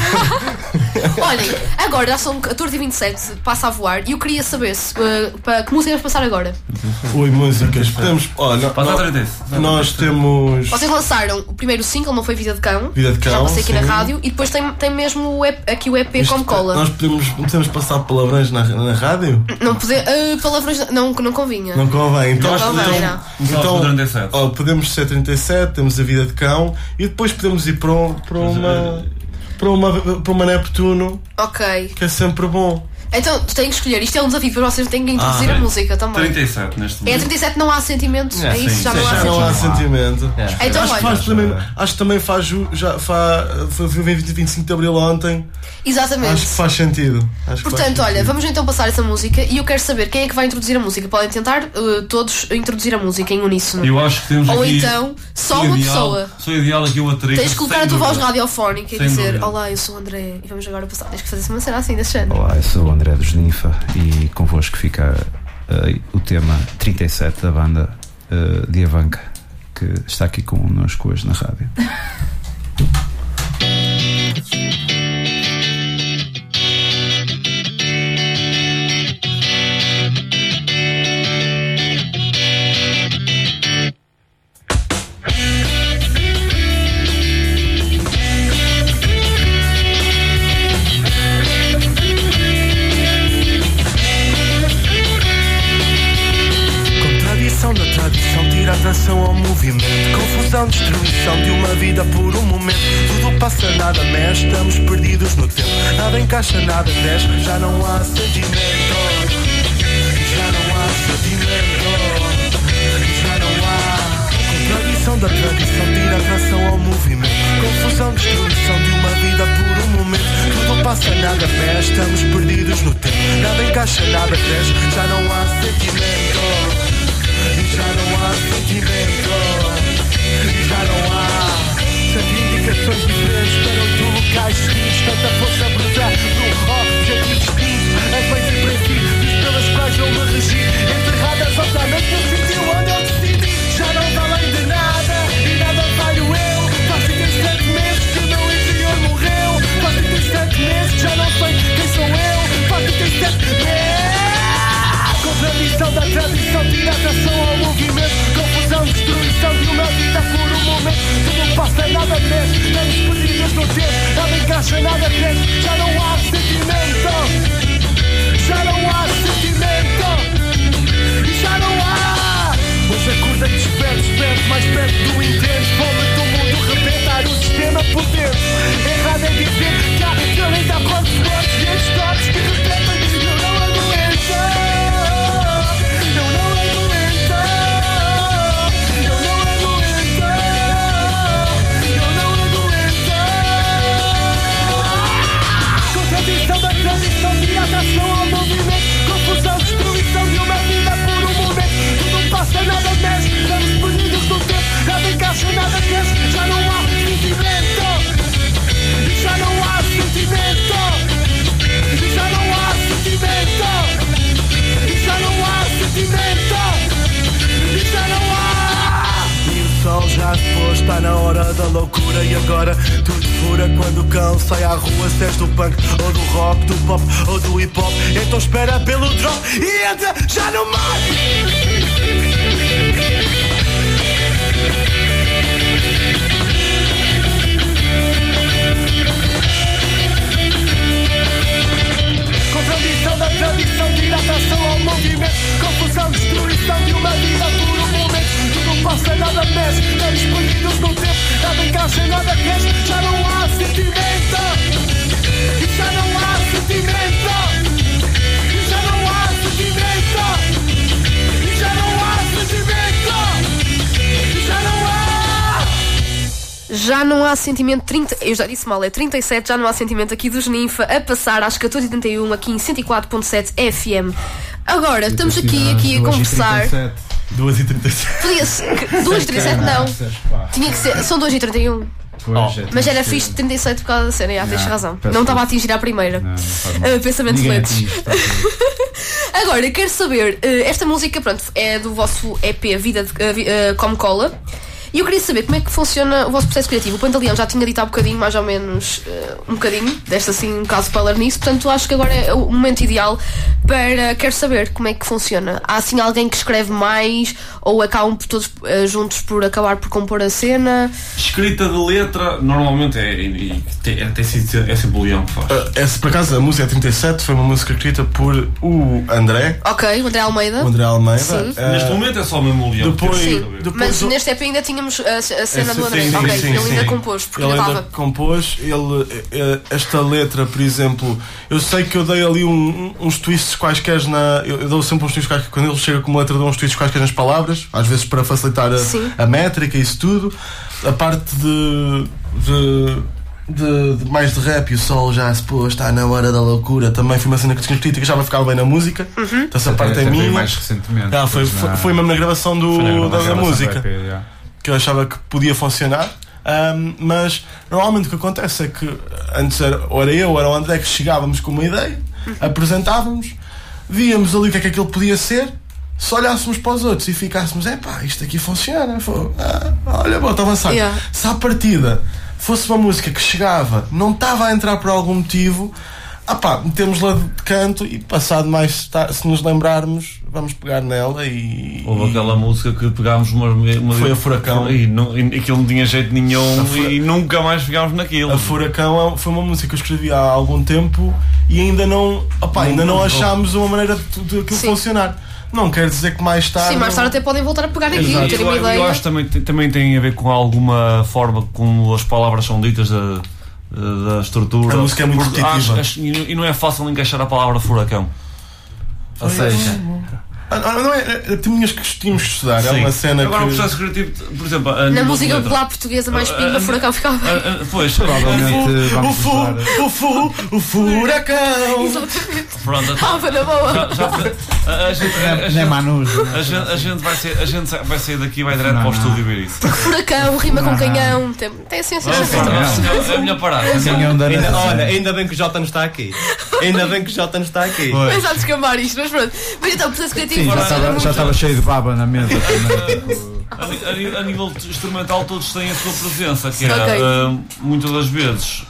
Olhem, agora já são catorze e vinte e sete, passa a voar, e eu queria saber se, uh, para que música vamos passar agora? Ui, músicas. Podemos. Olha, nós, nós temos. Vocês lançaram o primeiro single, não foi Vida de Cão? Vida de Cão. Já passei aqui sim. na rádio, e depois tem, tem mesmo o E P, aqui o E P Isto, como cola. Nós podemos, podemos passar palavrões na, na rádio? Não pode, uh, palavras não, não convinha. Não convém. Então, Não convém, então, não. então trinta e sete. ó, podemos ser trinta e sete, temos a Vida de Cão e depois podemos ir para, um, para uma. Para uma, para uma Neptuno. Ok. Que é sempre bom. Então, tu tens que escolher. Isto é um desafio para vocês, têm que introduzir Ah, a música também. trinta e sete neste É momento. trinta e sete, não há sentimento. É, É isso, sim, já sim, não há já Não há sentimento. sentimento. É. Então, Acho que olha, faz também, acho que também faz, o- já faz, foi o vinte e cinco de Abril ontem. exatamente. Acho que faz sentido. Acho que Portanto, faz olha, sentido. vamos então passar essa música e eu quero saber quem é que vai introduzir a música. Podem tentar uh, todos introduzir a música em uníssono. Eu acho que temos Ou aqui. então, só sou uma ideal, pessoa. Sou ideal aqui o atriz. Tens de colocar a tua voz radiofónica e Sem dizer: dúvida. olá, eu sou o André e vamos agora passar. Tens que fazer uma cena assim desse género. Olá, eu sou o André dos Ninfa e convosco fica uh, o tema trinta e sete da banda uh, de Avanca, que está aqui connosco hoje na rádio. Contradição da tradição, tira atenção ao movimento. Confusão, destruição de uma vida por um momento. Tudo passa, nada mexe, estamos perdidos no tempo. Nada encaixa, nada desce, já não há sentimento. Já não há sentimento. Já não há. Contradição da tradição, tira atenção ao movimento. Confusão, destruição de uma vida por um momento. Tudo passa, nada mexe, estamos perdidos no tempo. Nada encaixa, nada cresce, já não há sentimento. Já não há sentimento. Já não há. Sete indicações diferentes para oito locais distintos. Tanta força brutal num objetivo distinto. As leis e princípios pelas quais eu me regi, enterradas altamente no sítio onde eu decidi. Já não valem de nada e nada valho eu. Faz trinta e sete meses que o meu interior morreu. Faz trinta e sete meses que já não sei quem sou eu. Faz trinta e sete meses. Contradição da tradição, tira atenção ao movimento. Confusão, destruição de uma vida por um momento. Tudo passa, nada mexe, estamos perdidos no tempo. Nada encaixa, nada cresce, já não há sentimento. Já não há sentimento. E já não há. Hoje acorda e desperto, desperto mais perto do intenso. Fome do mundo rebentar o sistema por dentro. Errado é dizer que há violência a corpos mortos e em estoques que repetem. Eu não aguento. Atração ao movimento, confusão, destruição de uma vida por um momento. Tudo passa, nada mexe, estamos perdidos no tempo. Nada encaixa, nada cresce, já não há sentimento. Já não há sentimento. Já não há sentimento. Já não há sentimento. Já não há. E o sol já se pôs, está na hora da loucura. E agora tudo fura quando o cão sai à rua. Se és do punk ou do rock, do pop ou do hip hop, então espera pelo drop e entra já no mar. Contradição da tradição, tira atenção ao movimento. Confusão, destruição de uma vida por um momento. Tudo passa, nada mexe, estamos perdidos no tempo. Nada encaixa, nada cresce, já não há sentimento. E já não há sentimento. E já não há sentimento. E já não há sentimento. E já não há. Já não há sentimento. trinta Eu já disse mal, é trinta e sete. Já não há sentimento aqui dos Ninfa a passar às catorze e trinta e um aqui em cento e quatro ponto sete F M. Agora, estamos aqui, aqui a conversar. duas e trinta e sete. Podia-se. duas e trinta e sete não. Tinha que ser. São duas e trinta e um. Mas era fixe de trinta e sete por causa da cena, já tens razão. Não estava a atingir à primeira. Não, não faz mal. Uh, pensamentos Ninguém lentos. atinge, está tudo. Agora, quero saber, uh, esta música, pronto, é do vosso E P Vida de, uh, vi- uh, Como Cola. E eu queria saber como é que funciona o vosso processo criativo. O Pantaleão já tinha dito há bocadinho, mais ou menos, uh, um bocadinho, deste assim um caso spoiler nisso, portanto acho que agora é o momento ideal para, quero saber como é que funciona. Há assim alguém que escreve mais, ou acabam por todos uh, juntos por acabar por compor a cena? Escrita de letra, normalmente é, é, é, tem sido é sempre o Leão que faz. Uh, essa, por acaso, a música trinta e sete foi uma música escrita por o André, Ok, o André Almeida. o André Almeida. Sim. Uh, Neste momento é só mesmo o Leão. depois- que Sim, temos que saber. depois mas o- neste E P ainda tínhamos tínhamos a, a cena Essa- do André. sim, Ok, sim, ele sim. ainda compôs, porque Ele ainda ainda estava. compôs, ele, eh, esta letra, por exemplo, eu sei que eu dei ali um- uns twists quaisquer na. Eu, eu dou sempre uns twists quaisquer, quando ele chega com uma letra, dou uns twists quaisquer nas palavras, às vezes para facilitar Sim. a, a métrica e isso tudo. A parte de. de De, de mais de rap e o sol já se pôs, está na hora da loucura. Também foi uma cena que discuti que já vai ficar bem na música. Uhum. Então essa Até- parte é até veio minha. mais recentemente. Ah, foi, foi, Na- foi mesmo na gravação, do, foi na da, da gravação música do E P, já. que eu achava que podia funcionar. Um, mas normalmente o que acontece é que antes era, ou era eu ou era o André que chegávamos com uma ideia, apresentávamos, víamos ali o que é que aquilo podia ser. Se olhássemos para os outros e ficássemos, é pá, isto aqui funciona, Fô, ah, olha, bom, estou a avançar. Yeah. Se à partida fosse uma música que chegava, não estava a entrar por algum motivo, ah pá, metemos lá de canto e passado mais, ta- se nos lembrarmos, vamos pegar nela e. Houve e- aquela música que pegámos uma, uma Foi a Furacão. e, não, e aquilo não tinha jeito nenhum A Fura- e nunca mais pegámos naquilo. A Furacão é- foi uma música que eu escrevi há algum tempo e ainda não, opá, ainda não Não- achámos uma maneira de, de aquilo Sim. funcionar. Não quer dizer que mais tarde. Sim, mais tarde até podem voltar a pegar aquilo, Exato. terem eu, uma eu ideia. acho que também, também tem a ver com alguma forma como as palavras são ditas da, da estrutura. A música é muito Porque repetitiva. acho- acho- e não é fácil encaixar a palavra furacão. Ou seja, Ah, não, não é, é, tínhamos que, tínhamos que estudar. É sim. uma cena Agora o que. processo criativo, por exemplo, a Na nível de música letra. popular portuguesa mais Ah, pimba, ah, Furacão ficava bem. Ah, ah, Pois, Provavelmente O vamos fu, usar. o fu, o furacão. Exatamente. pronto, Estava na boa. já, já, a, a gente, a, Nem- Nem gente, Manus. a, gente, a, gente vai ser, a gente vai sair daqui e vai direto Não, para o não. estúdio ver isso. Furacão, rima com Não, canhão. Tem, tem assim É, sensação. é melhor parar. Canhão da Ainda, nação. olha, ainda bem que o Jota não está aqui. Ainda bem que o Jota não está aqui. Pois. Mas há de descambar isto, mas pronto. Mas então, o processo criativo Sim, já funciona estava, muito. já estava cheio de baba na mesa também. Tipo, A, ni- a ni- a nível instrumental todos têm a sua presença, que é Ok. ah, muitas das vezes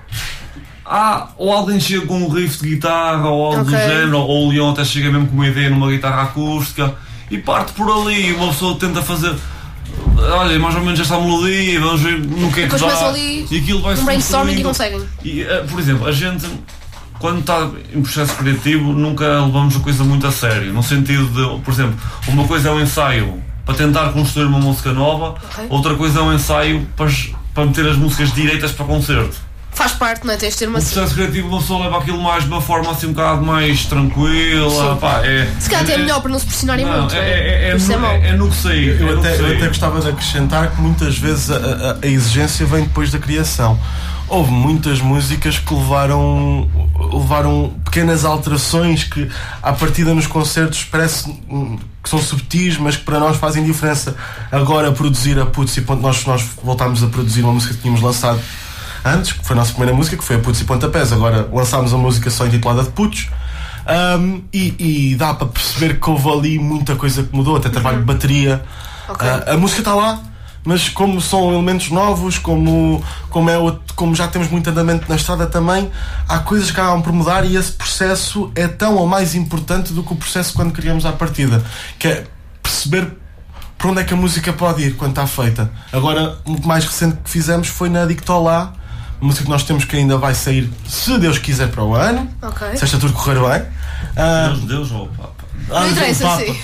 há, ou alguém chega com um riff de guitarra ou algo do Ok. género, ou o Leon até chega mesmo com uma ideia numa guitarra acústica e parte por ali, uma pessoa tenta fazer, olha, mais ou menos esta melodia, vamos ver no que é que Depois dá, começam ali e aquilo vai um se brainstorming e construindo. conseguem. E, ah, por exemplo, a gente quando está em processo criativo nunca levamos a coisa muito a sério, no sentido de, por exemplo, uma coisa é um ensaio para tentar construir uma música nova, Ok. outra coisa é um ensaio para, para meter as músicas direitas para concerto. Faz parte, não é? Tens de ter uma. O processo criativo uma pessoa leva aquilo mais de uma forma assim um bocado mais tranquila, Sim. pá, é, Se calhar até é é- melhor para não se pressionarem não, muito. é, não é, é, é, Isso é no, mau. é, é no que sei. Eu é no até, que eu sei. até gostava de acrescentar que muitas vezes a, a- a exigência vem depois da criação. Houve muitas músicas que levaram, levaram pequenas alterações que à partida nos concertos parece hum, que são subtis, mas que para nós fazem diferença. Agora produzir a Putz e Ponto, nós, nós voltámos a produzir uma música que tínhamos lançado antes, que foi a nossa primeira música, que foi a Putz e Pontapés. Agora lançámos a música só intitulada de Putos. Um, e, e dá para perceber que houve ali muita coisa que mudou, até trabalho de bateria. Ok. Ah, a música está lá, mas como são elementos novos, como, como, é outro, como já temos muito andamento na estrada também, há coisas que acabam por mudar e esse processo é tão ou mais importante do que o processo quando criamos à partida, que é perceber para onde é que a música pode ir quando está feita. Agora, o mais recente que fizemos foi na Dictolá, uma música que nós temos que ainda vai sair, se Deus quiser, para o ano, Ok. se esta tudo correr bem. Ah, Deus, Deus ou Papa. ah, Não interessa, o Papa. sim.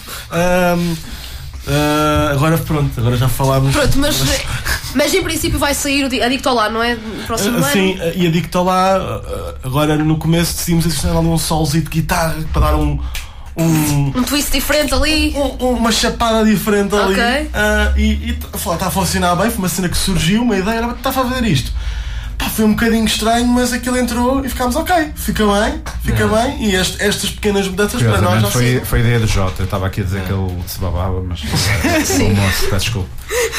Ahm, ah, agora pronto, agora já falámos. Pronto, mas, mas em princípio vai sair o di- a Dictolá, não é? No próximo Ah, ano? sim, e a Dictolá, ah, agora no começo decidimos adicionar ali um solzinho de guitarra para dar um, um, Um twist diferente ali. um- uma chapada diferente ali. Ok. Ah, e está a funcionar bem, foi uma cena que surgiu, uma ideia, era está a fazer isto. Pá, foi um bocadinho estranho, mas aquilo entrou e ficámos ok, fica bem, fica bem, e este- estas pequenas mudanças para nós Curiosamente já foi, são. foi ideia do Jota. Eu estava aqui a dizer que ele se babava, mas Sim. o moço, peço desculpa.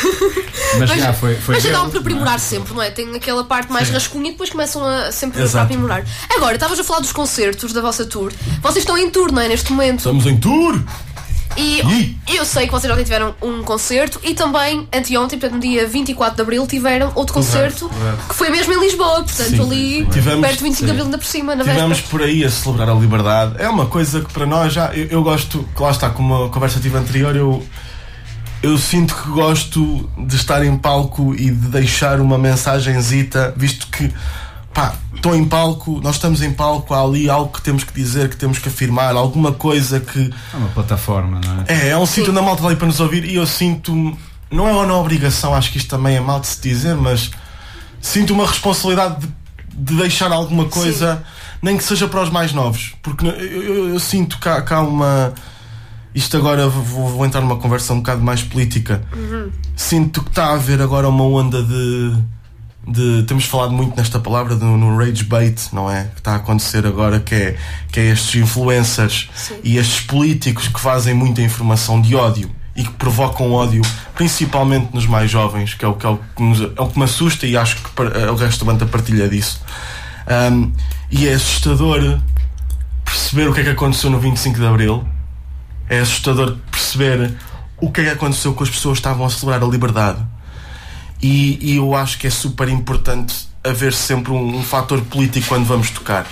Mas Mas, já foi, foi mas dele, acabam por aprimorar não é? sempre, não é? Tem aquela parte mais rascunha e depois começam a sempre Exato. a aprimorar. Agora, estavas a falar dos concertos da vossa tour. Vocês estão em tour, não é? Neste momento. Estamos em tour! E Ih. eu sei que vocês ontem tiveram um concerto e também anteontem, portanto no dia vinte e quatro de Abril, tiveram outro concerto correto. que foi mesmo em Lisboa, portanto Sim, ali tivemos- perto do vinte e cinco de Abril ainda por cima, na Estivemos véspera. por aí a celebrar a liberdade. É uma coisa que para nós já. Eu, eu gosto, que lá está, como a conversa tive anterior, eu, eu sinto que gosto de estar em palco e de deixar uma mensagenzita, visto que, pá, estou em palco, nós estamos em palco, há ali algo que temos que dizer, que temos que afirmar, alguma coisa que. É uma plataforma, não é? É, é um sítio onde a malta vai para nos ouvir e eu sinto não é uma obrigação, acho que isto também é mal de se dizer, mas sinto uma responsabilidade de, de deixar alguma coisa, sim, nem que seja para os mais novos, porque eu, eu, eu sinto que há, que há uma... Isto agora vou, vou entrar numa conversa um bocado mais política. Uhum. Sinto que está a haver agora uma onda de, de temos falado muito nesta palavra do, no rage bait, não é? Que está a acontecer agora, que é, que é estes influencers, sim, e estes políticos que fazem muita informação de ódio e que provocam ódio, principalmente nos mais jovens, que é o que, é o que, nos, é o que me assusta, e acho que o resto da banda partilha disso. Um, e é assustador perceber o que é que aconteceu no vinte e cinco de Abril. É assustador perceber o que é que aconteceu com as pessoas que estavam a celebrar a liberdade. E, e eu acho que é super importante haver sempre um, um fator político quando vamos tocar.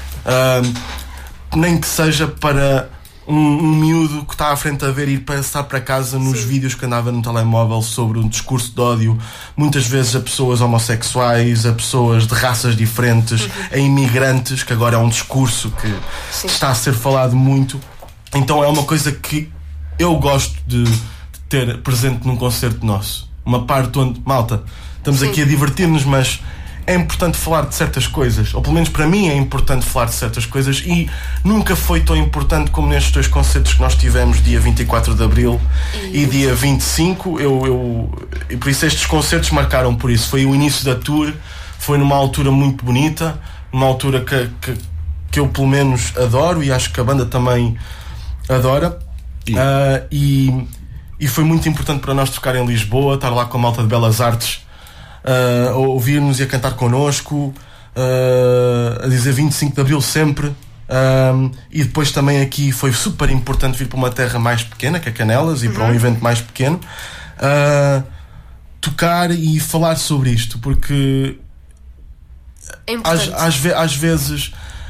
Um, nem que seja para um, um miúdo que está à frente a ver ir passar para casa nos, sim, vídeos que andava no telemóvel sobre um discurso de ódio, muitas vezes a pessoas homossexuais, a pessoas de raças diferentes, uhum, a imigrantes, que agora é um discurso que, sim, está a ser falado muito. Então é uma coisa que eu gosto de, de ter presente num concerto nosso. Uma parte onde, malta, estamos, sim, aqui a divertir-nos, mas é importante falar de certas coisas. Ou pelo menos para mim é importante falar de certas coisas. E nunca foi tão importante como nestes dois concertos que nós tivemos, dia vinte e quatro de Abril e, e dia vinte e cinco. Eu, eu, e por isso estes concertos marcaram por isso. Foi o início da tour. Foi numa altura muito bonita. Numa altura que, que, que eu pelo menos adoro, e acho que a banda também adora, e, uh, e, e foi muito importante para nós tocar em Lisboa, estar lá com a malta de Belas Artes, uh, a ouvir-nos e a cantar connosco, uh, a dizer vinte e cinco de Abril sempre, uh, e depois também aqui foi super importante vir para uma terra mais pequena, que é Canelas, e, uhum, para um evento mais pequeno, uh, tocar e falar sobre isto, porque é às, às, ve- às vezes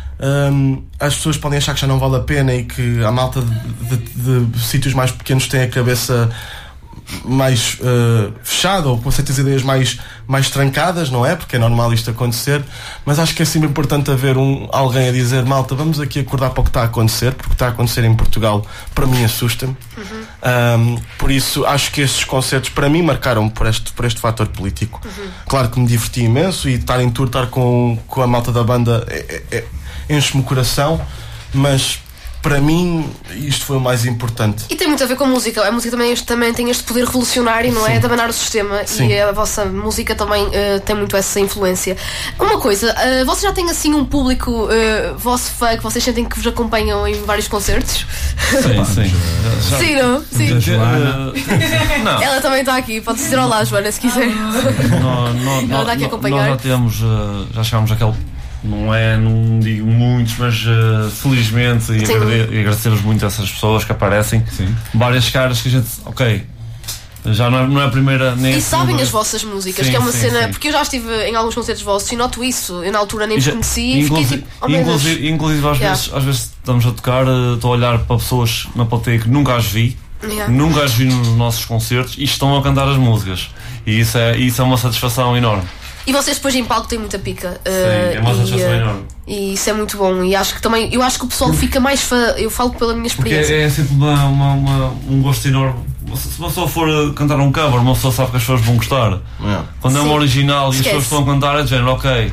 Um, as pessoas podem achar que já não vale a pena e que a malta de, de, de sítios mais pequenos tem a cabeça mais uh, fechada, ou com certas ideias mais, mais trancadas, não é? Porque é normal isto acontecer, mas acho que é sempre importante haver um, alguém a dizer: malta, vamos aqui acordar para o que está a acontecer, porque o que está a acontecer em Portugal para mim assusta-me. Uhum. Um, por isso acho que estes concertos para mim marcaram por este, por este fator político. Uhum. Claro que me diverti imenso, e estar em tour, estar com, com a malta da banda é, é, é enche-me o coração, mas para mim isto foi o mais importante. E tem muito a ver com a música. A música também, também tem este poder revolucionário, não, sim, é? De abanar o sistema. Sim. E a vossa música também uh, tem muito essa influência. Uma coisa, uh, vocês já têm assim um público uh, vosso fã, que vocês sentem que vos acompanham em vários concertos? Sim, sim. Já, sim, não? Sim. Joana. Não. Ela também está aqui, pode dizer olá, Joana, se quiser. Não, não, Ela está aqui a acompanhar. Nós já temos, uh, já chegámos àquele. Não é, não digo muitos, mas uh, felizmente, e, agrade- e agradecemos muito a essas pessoas que aparecem. Sim. Várias caras que a gente, ok, já não é, não é a primeira nem e a sabem segunda. As vossas músicas, sim, que é uma sim, cena, sim. porque eu já estive em alguns concertos vossos e noto isso. Eu na altura nem E vos já, conheci e inclusive, fiquei tipo, oh, meu Deus. inclusive, inclusive às, Yeah. vezes, às vezes estamos a tocar, uh, estou a olhar para pessoas na plateia que nunca as vi, Yeah. nunca as vi nos nossos concertos, e estão a cantar as músicas. E isso é, isso é uma satisfação enorme. E vocês depois em palco têm muita pica. Sim, uh, é uma satisfação uh, enorme. E isso é muito bom. E acho que também, eu acho que o pessoal fica mais fã. Eu falo pela minha Porque experiência. é, é sempre uma, uma, uma, um gosto enorme. Se uma pessoa for cantar um cover, uma pessoa sabe que as pessoas vão gostar. Yeah. Quando Sim. é uma original e Esquece. as pessoas estão a cantar, é de género, ok.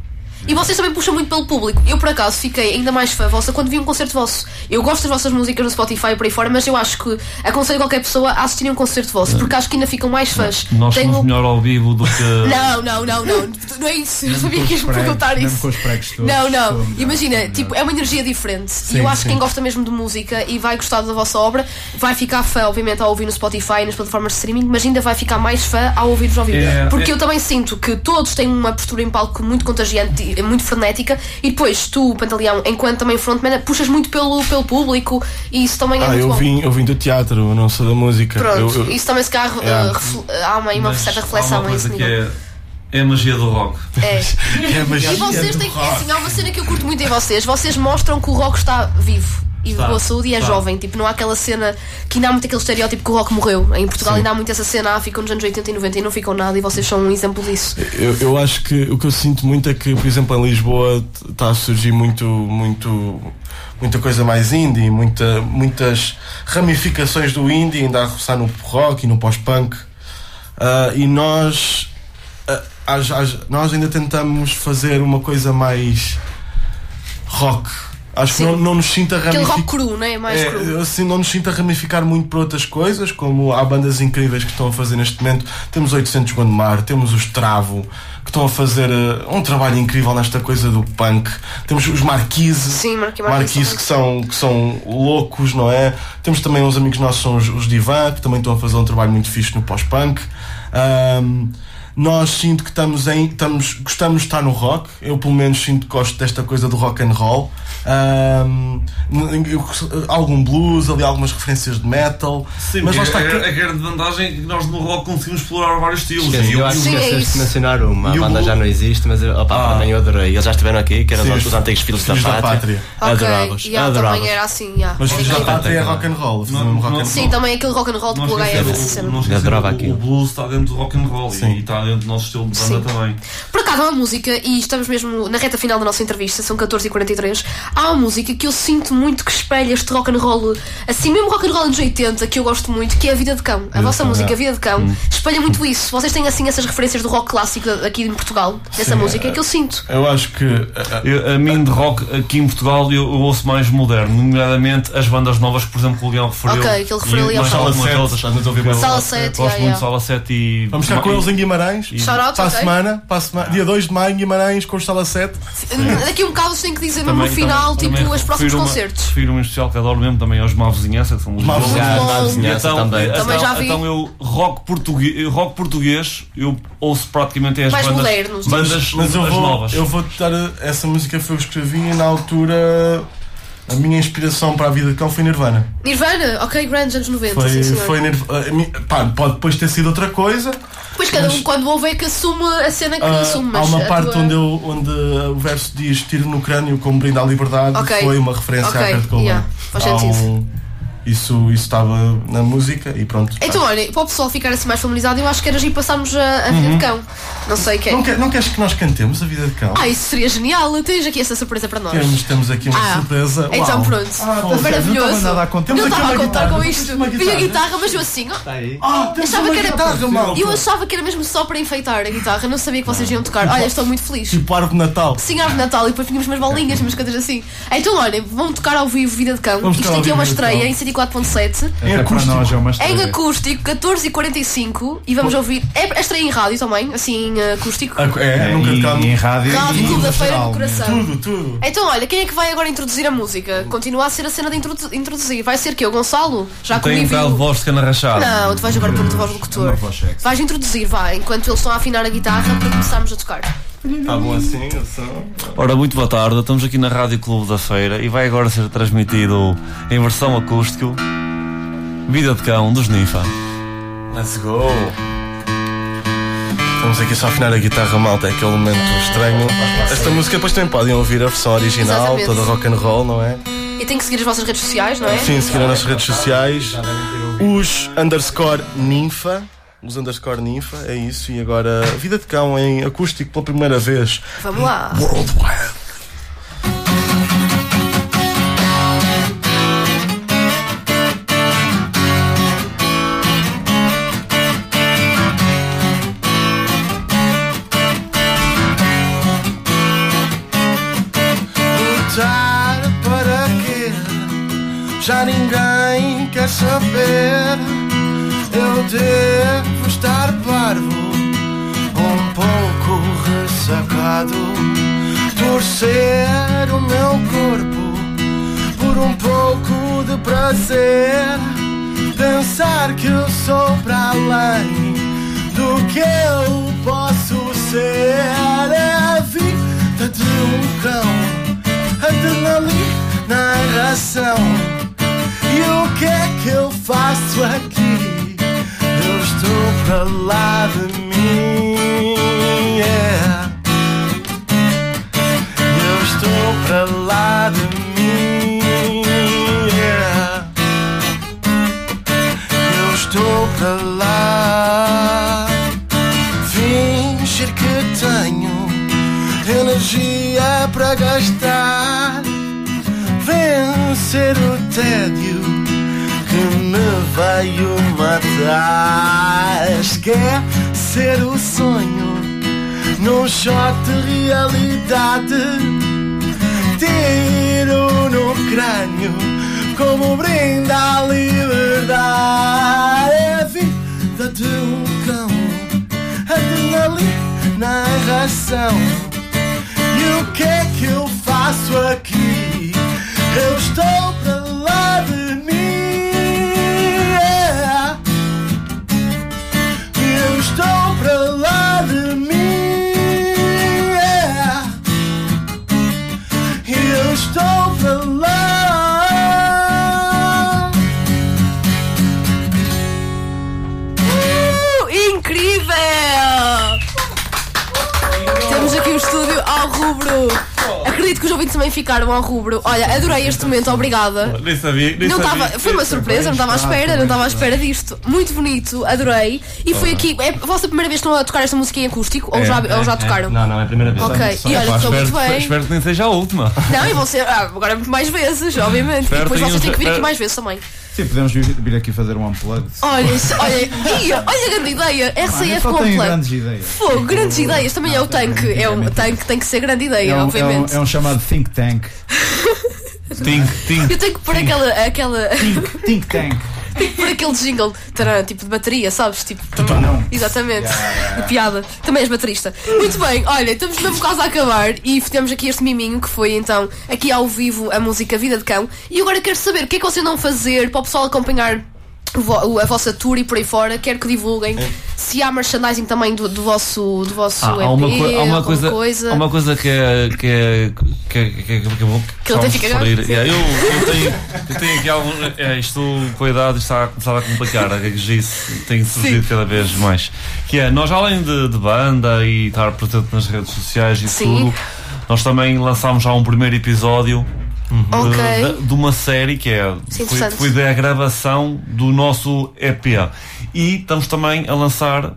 E vocês também puxam muito pelo público. Eu, por acaso, fiquei ainda mais fã vossa quando vi um concerto vosso. Eu gosto das vossas músicas no Spotify e por aí fora, mas eu acho que aconselho qualquer pessoa a assistir um concerto vosso, porque acho que ainda ficam mais fãs. Nós Tenho... somos melhor ao vivo do que. Não, não, não, não. Não é isso. Eu sabia que ias me perguntar isso. Com os pregos todos, Não, não. estou Imagina, melhor. tipo, é uma energia diferente. Sim, e eu acho sim. que quem gosta mesmo de música e vai gostar da vossa obra vai ficar fã, obviamente, ao ouvir no Spotify e nas plataformas de streaming, mas ainda vai ficar mais fã ao ouvir-vos ao vivo. É, Porque é... eu também sinto que todos têm uma postura em palco muito contagiante e muito frenética, e depois tu, Pantaleão, enquanto também frontman, puxas muito pelo, pelo público, e isso também é Ah, muito eu bom. vim, eu vim do teatro, eu não sou da música. Pronto, Eu- eu- isso também se calhar Yeah. uh, refle- há uma, uma Mas certa há reflexão uma a esse coisa que nível. é, é a magia do rock. É. É a magia E vocês do têm, rock. assim, há uma cena que eu curto muito em vocês. Vocês mostram que o rock está vivo e de Está, boa saúde e é está. jovem. Tipo, não há aquela cena que ainda há muito aquele estereótipo que o rock morreu. Em Portugal Sim. ainda há muito essa cena, ah, ficam nos anos oitenta e noventa e não ficam nada, e vocês são um exemplo disso. Eu, eu acho que o que eu sinto muito é que, por exemplo, em Lisboa está a surgir muito, muito, muita coisa mais indie, muita, muitas ramificações do indie, ainda a roçar no rock e no pós-punk. Uh, e nós, uh, as, as, nós ainda tentamos fazer uma coisa mais rock. Acho Sim. que não, não nos sinta Aquele ramificar. rock cru, não é? Mais É, cru. assim, não nos sinta ramificar muito para outras coisas, como há bandas incríveis que estão a fazer neste momento. Temos oitocentos Gondomar, temos os Travo, que estão a fazer uh, um trabalho incrível nesta coisa do punk. Temos os Marquise, Sim, Marqui- Marquise Marquise que são, que são loucos, não é? Temos também uns amigos nossos, são os, os Divan, que também estão a fazer um trabalho muito fixe no pós-punk. Um, Nós sinto que estamos em. Estamos, gostamos de estar no rock. Eu, pelo menos, sinto que gosto desta coisa do rock and roll. Um, eu, algum blues, ali algumas referências de metal. Sim, mas lá a, está a, que- a grande vantagem é que nós no rock conseguimos explorar vários estilos. Esqueci, E eu eu- acho que Sim, é esqueceste isso. de mencionar uma. A E o banda Blue- já não existe, mas opa, Ah. também eu adorei. Eles já estiveram aqui, que eram Sim, os, os os antigos Filhos, Filhos da, da Pátria. Pátria. Adorava-os. Ok, yeah, Adorava-os. também era assim, yeah. Mas Era Filhos da incrível. Pátria é rock and roll. Não, Fazemos rock não, and Sim, roll. também aquele rock and roll de Não pelo H F. esquecer, essa o, cena. não esquecer, Adorava o, aquilo. o blues está dentro do rock and roll Sim. e está dentro do nosso estilo de banda Sim. também. Por acaso há uma música, e estamos mesmo na reta final da nossa entrevista, são catorze e quarenta e três. Há uma música que eu sinto muito que espelha este rock and roll, assim mesmo rock and roll dos oitenta, que eu gosto muito, que é a Vida de Cão. A vossa Cão, música, é. Vida de Cão, espelha muito isso. Vocês têm assim essas referências do rock clássico aqui em Portugal, dessa Sim, música, é que eu sinto. Eu acho que. uh, Eu, a mim de rock aqui em Portugal eu, eu ouço mais moderno, nomeadamente as bandas novas, por exemplo, que o Leão referiu. Ok, que ele referiu E ali ao mais Sala algumas sete, outras. estás a ouvir bem. Sala sete, Gosto yeah, muito yeah. de Sala sete e. Vamos estar com eles em Guimarães. Shout out, Para a ok. semana, para a semana, dia dois de maio em Guimarães, com os Sala sete. Daqui a um bocado vocês têm que dizer mesmo no Também- final, também- tipo, também os próximos refiro uma- concertos. Refiro um especial que adoro mesmo também aos Má Vizinhança, que são os Má Lisboa. Vizinhança. Já, na Bom. vizinhança Então, também. então, Também já vi. então eu rock português, rock português eu ouço praticamente as Mais bandas, modernos. bandas Mas eu as vou, novas. eu vou te dar. Essa música foi eu que escrevi e na altura. A minha inspiração para a Vida de Cão foi Nirvana. Nirvana, ok, grande, anos noventa, Foi, sim senhor. foi Nirvana. a mi- Pá, pode depois ter sido outra coisa. Pois cada um mas- quando ouve é que assume a cena que Ah, assume, há mas uma a parte tua- onde, eu, onde o verso diz tiro no crânio como brinde à liberdade. Ok. Foi uma referência Ok, à Kurt Cobain. yeah, faz Há sentido. um- isso, isso estava na música e pronto. Então, olha, para o pessoal ficar assim mais familiarizado, eu acho que era ir passarmos a, a Vida de Cão. Não sei quem. Não, quer, não queres que nós cantemos a Vida de Cão? Ah, isso seria genial. Tens aqui essa surpresa para nós. Temos, temos aqui uma Ah, surpresa. então Uau. pronto. Ah, Fogo. Maravilhoso. Não estava nada a contar. Não Temos aqui estava a uma contar guitarra, com temos isto. uma Vi a guitarra. guitarra, mas eu assim, ó, Está aí. Ah, temos achava uma que era guitarra, para- malta. eu achava que era mesmo só para enfeitar a guitarra. Não sabia que vocês iam tocar. Olha, estou muito feliz. Tipo árvore de Natal. Sim, árvore de Natal e depois tínhamos umas bolinhas, umas coisas assim. Então, olha, vão tocar ao vivo Vida de Cão. Vamos Isto tocar ao aqui é uma vivo Vida de estreia Cão. em cento e quatro ponto sete. Em Até para acústico. nós é uma Em estreia. acústico, catorze e quarenta e cinco. E vamos ouvir. É a estreia em rádio também, assim, em acústico. É, É, nunca e, tocámos. e em rádio. Rádio e Clube da no Feira geral, no coração. Tudo, tudo. Então, olha, quem é que vai agora introduzir a música? Continua a ser a cena de introdu- introduzir. Vai ser que o Gonçalo? Já Tem um comigo. bocado de voz de cana rachada. Não, tu vais agora pôr a tua voz de locutor. Uma voz sexy. Vais introduzir, vai, enquanto eles estão a afinar a guitarra para começarmos a tocar. Está bom assim, eu sou. Ora, muito boa tarde, estamos aqui na Rádio Clube da Feira e vai agora ser transmitido em versão acústico Vida de Cão dos Ninfa. Let's go. Estamos aqui só a afinar a guitarra, malta, é aquele momento estranho. Esta música depois também podem ouvir a versão original, Exatamente. toda rock and roll, não é? E tem que seguir as vossas redes sociais, não é? Sim, seguir nas nossas redes sociais. Os underscore ninfa. Os underscore ninfa, é isso. E agora, Vida de Cão em acústico pela primeira vez. Vamos lá. Worldwide. Lutar para quê? Já ninguém quer saber. Eu devo estar parvo, um pouco ressacado, torcer o meu corpo por um pouco de prazer, pensar que eu sou para além do que eu posso ser. É a vida de um cão, adrenalina em ração. E o que é que eu faço aqui? Eu estou para lá de mim, yeah. Eu estou para lá de mim, yeah. Eu estou para lá. Fingir que tenho energia para gastar, vencer o tédio que me veio matar. quer ser o sonho num shot de realidade. Tiro no crânio como um brinde à liberdade. É a vida de um cão, adrenalina na ração. E o que é que eu faço aqui? Eu estou para lá de mim. Yeah. Eu estou para lá de mim. Yeah. Eu estou para lá. Uh, incrível! Temos aqui o estúdio ao rubro. Acredito que os ouvintes também ficaram ao rubro. Olha, adorei este momento, obrigada. Nem sabia, nem Não sabia. tava, foi uma surpresa, não estava à espera, não estava à espera disto. Muito bonito, adorei. E foi aqui, é a vossa primeira vez que estão a tocar esta música em acústico? Ou já, ou já tocaram? Não, não, é a primeira vez. Ok, e olha, Pá, ficou muito espero, bem. espero que nem seja a última. Não, e vão ser ah, agora mais vezes, obviamente. E Espero depois tenham- vocês têm que vir aqui espero- mais vezes também. Sim, podemos vir, vir aqui fazer um unplug. Olha, isso, olha, ia, olha a grande ideia. R C F só tenho completo. grandes ideias. Fogo, grandes ideias. Também é o tanque. É um tanque, tem que ser grande ideia, É um, é, um, obviamente. é um chamado think tank. Think, think. Eu tenho que pôr aquela. aquela Think tank. tenho que pôr aquele jingle taran, tipo de bateria, sabes? Tipo, não. exatamente. De piada. Também és baterista. Muito bem, olha, estamos mesmo quase a acabar e temos aqui este miminho que foi então aqui ao vivo a música Vida de Cão. E agora quero saber o que é que vocês vão fazer para o pessoal acompanhar o vo- a vossa tour e por aí fora. Quero que divulguem. Se há merchandising também do, do vosso, do vosso Ah, E P, há uma, co- há uma alguma coisa, coisa. há uma coisa que é que é que, é- que, é- que, eu vou Que ele tem que cagar? referir. É, eu, eu, tenho, eu tenho aqui algum. É, isto com a idade está a começar a complicar. A gaguejice tem surgido cada vez mais. Que é, nós além de, de banda e estar presente nas redes sociais e Sim. tudo, nós também lançámos já um primeiro episódio. Ok. De, de- de uma série que é Sim, foi, interessante. foi da gravação do nosso E P e estamos também a lançar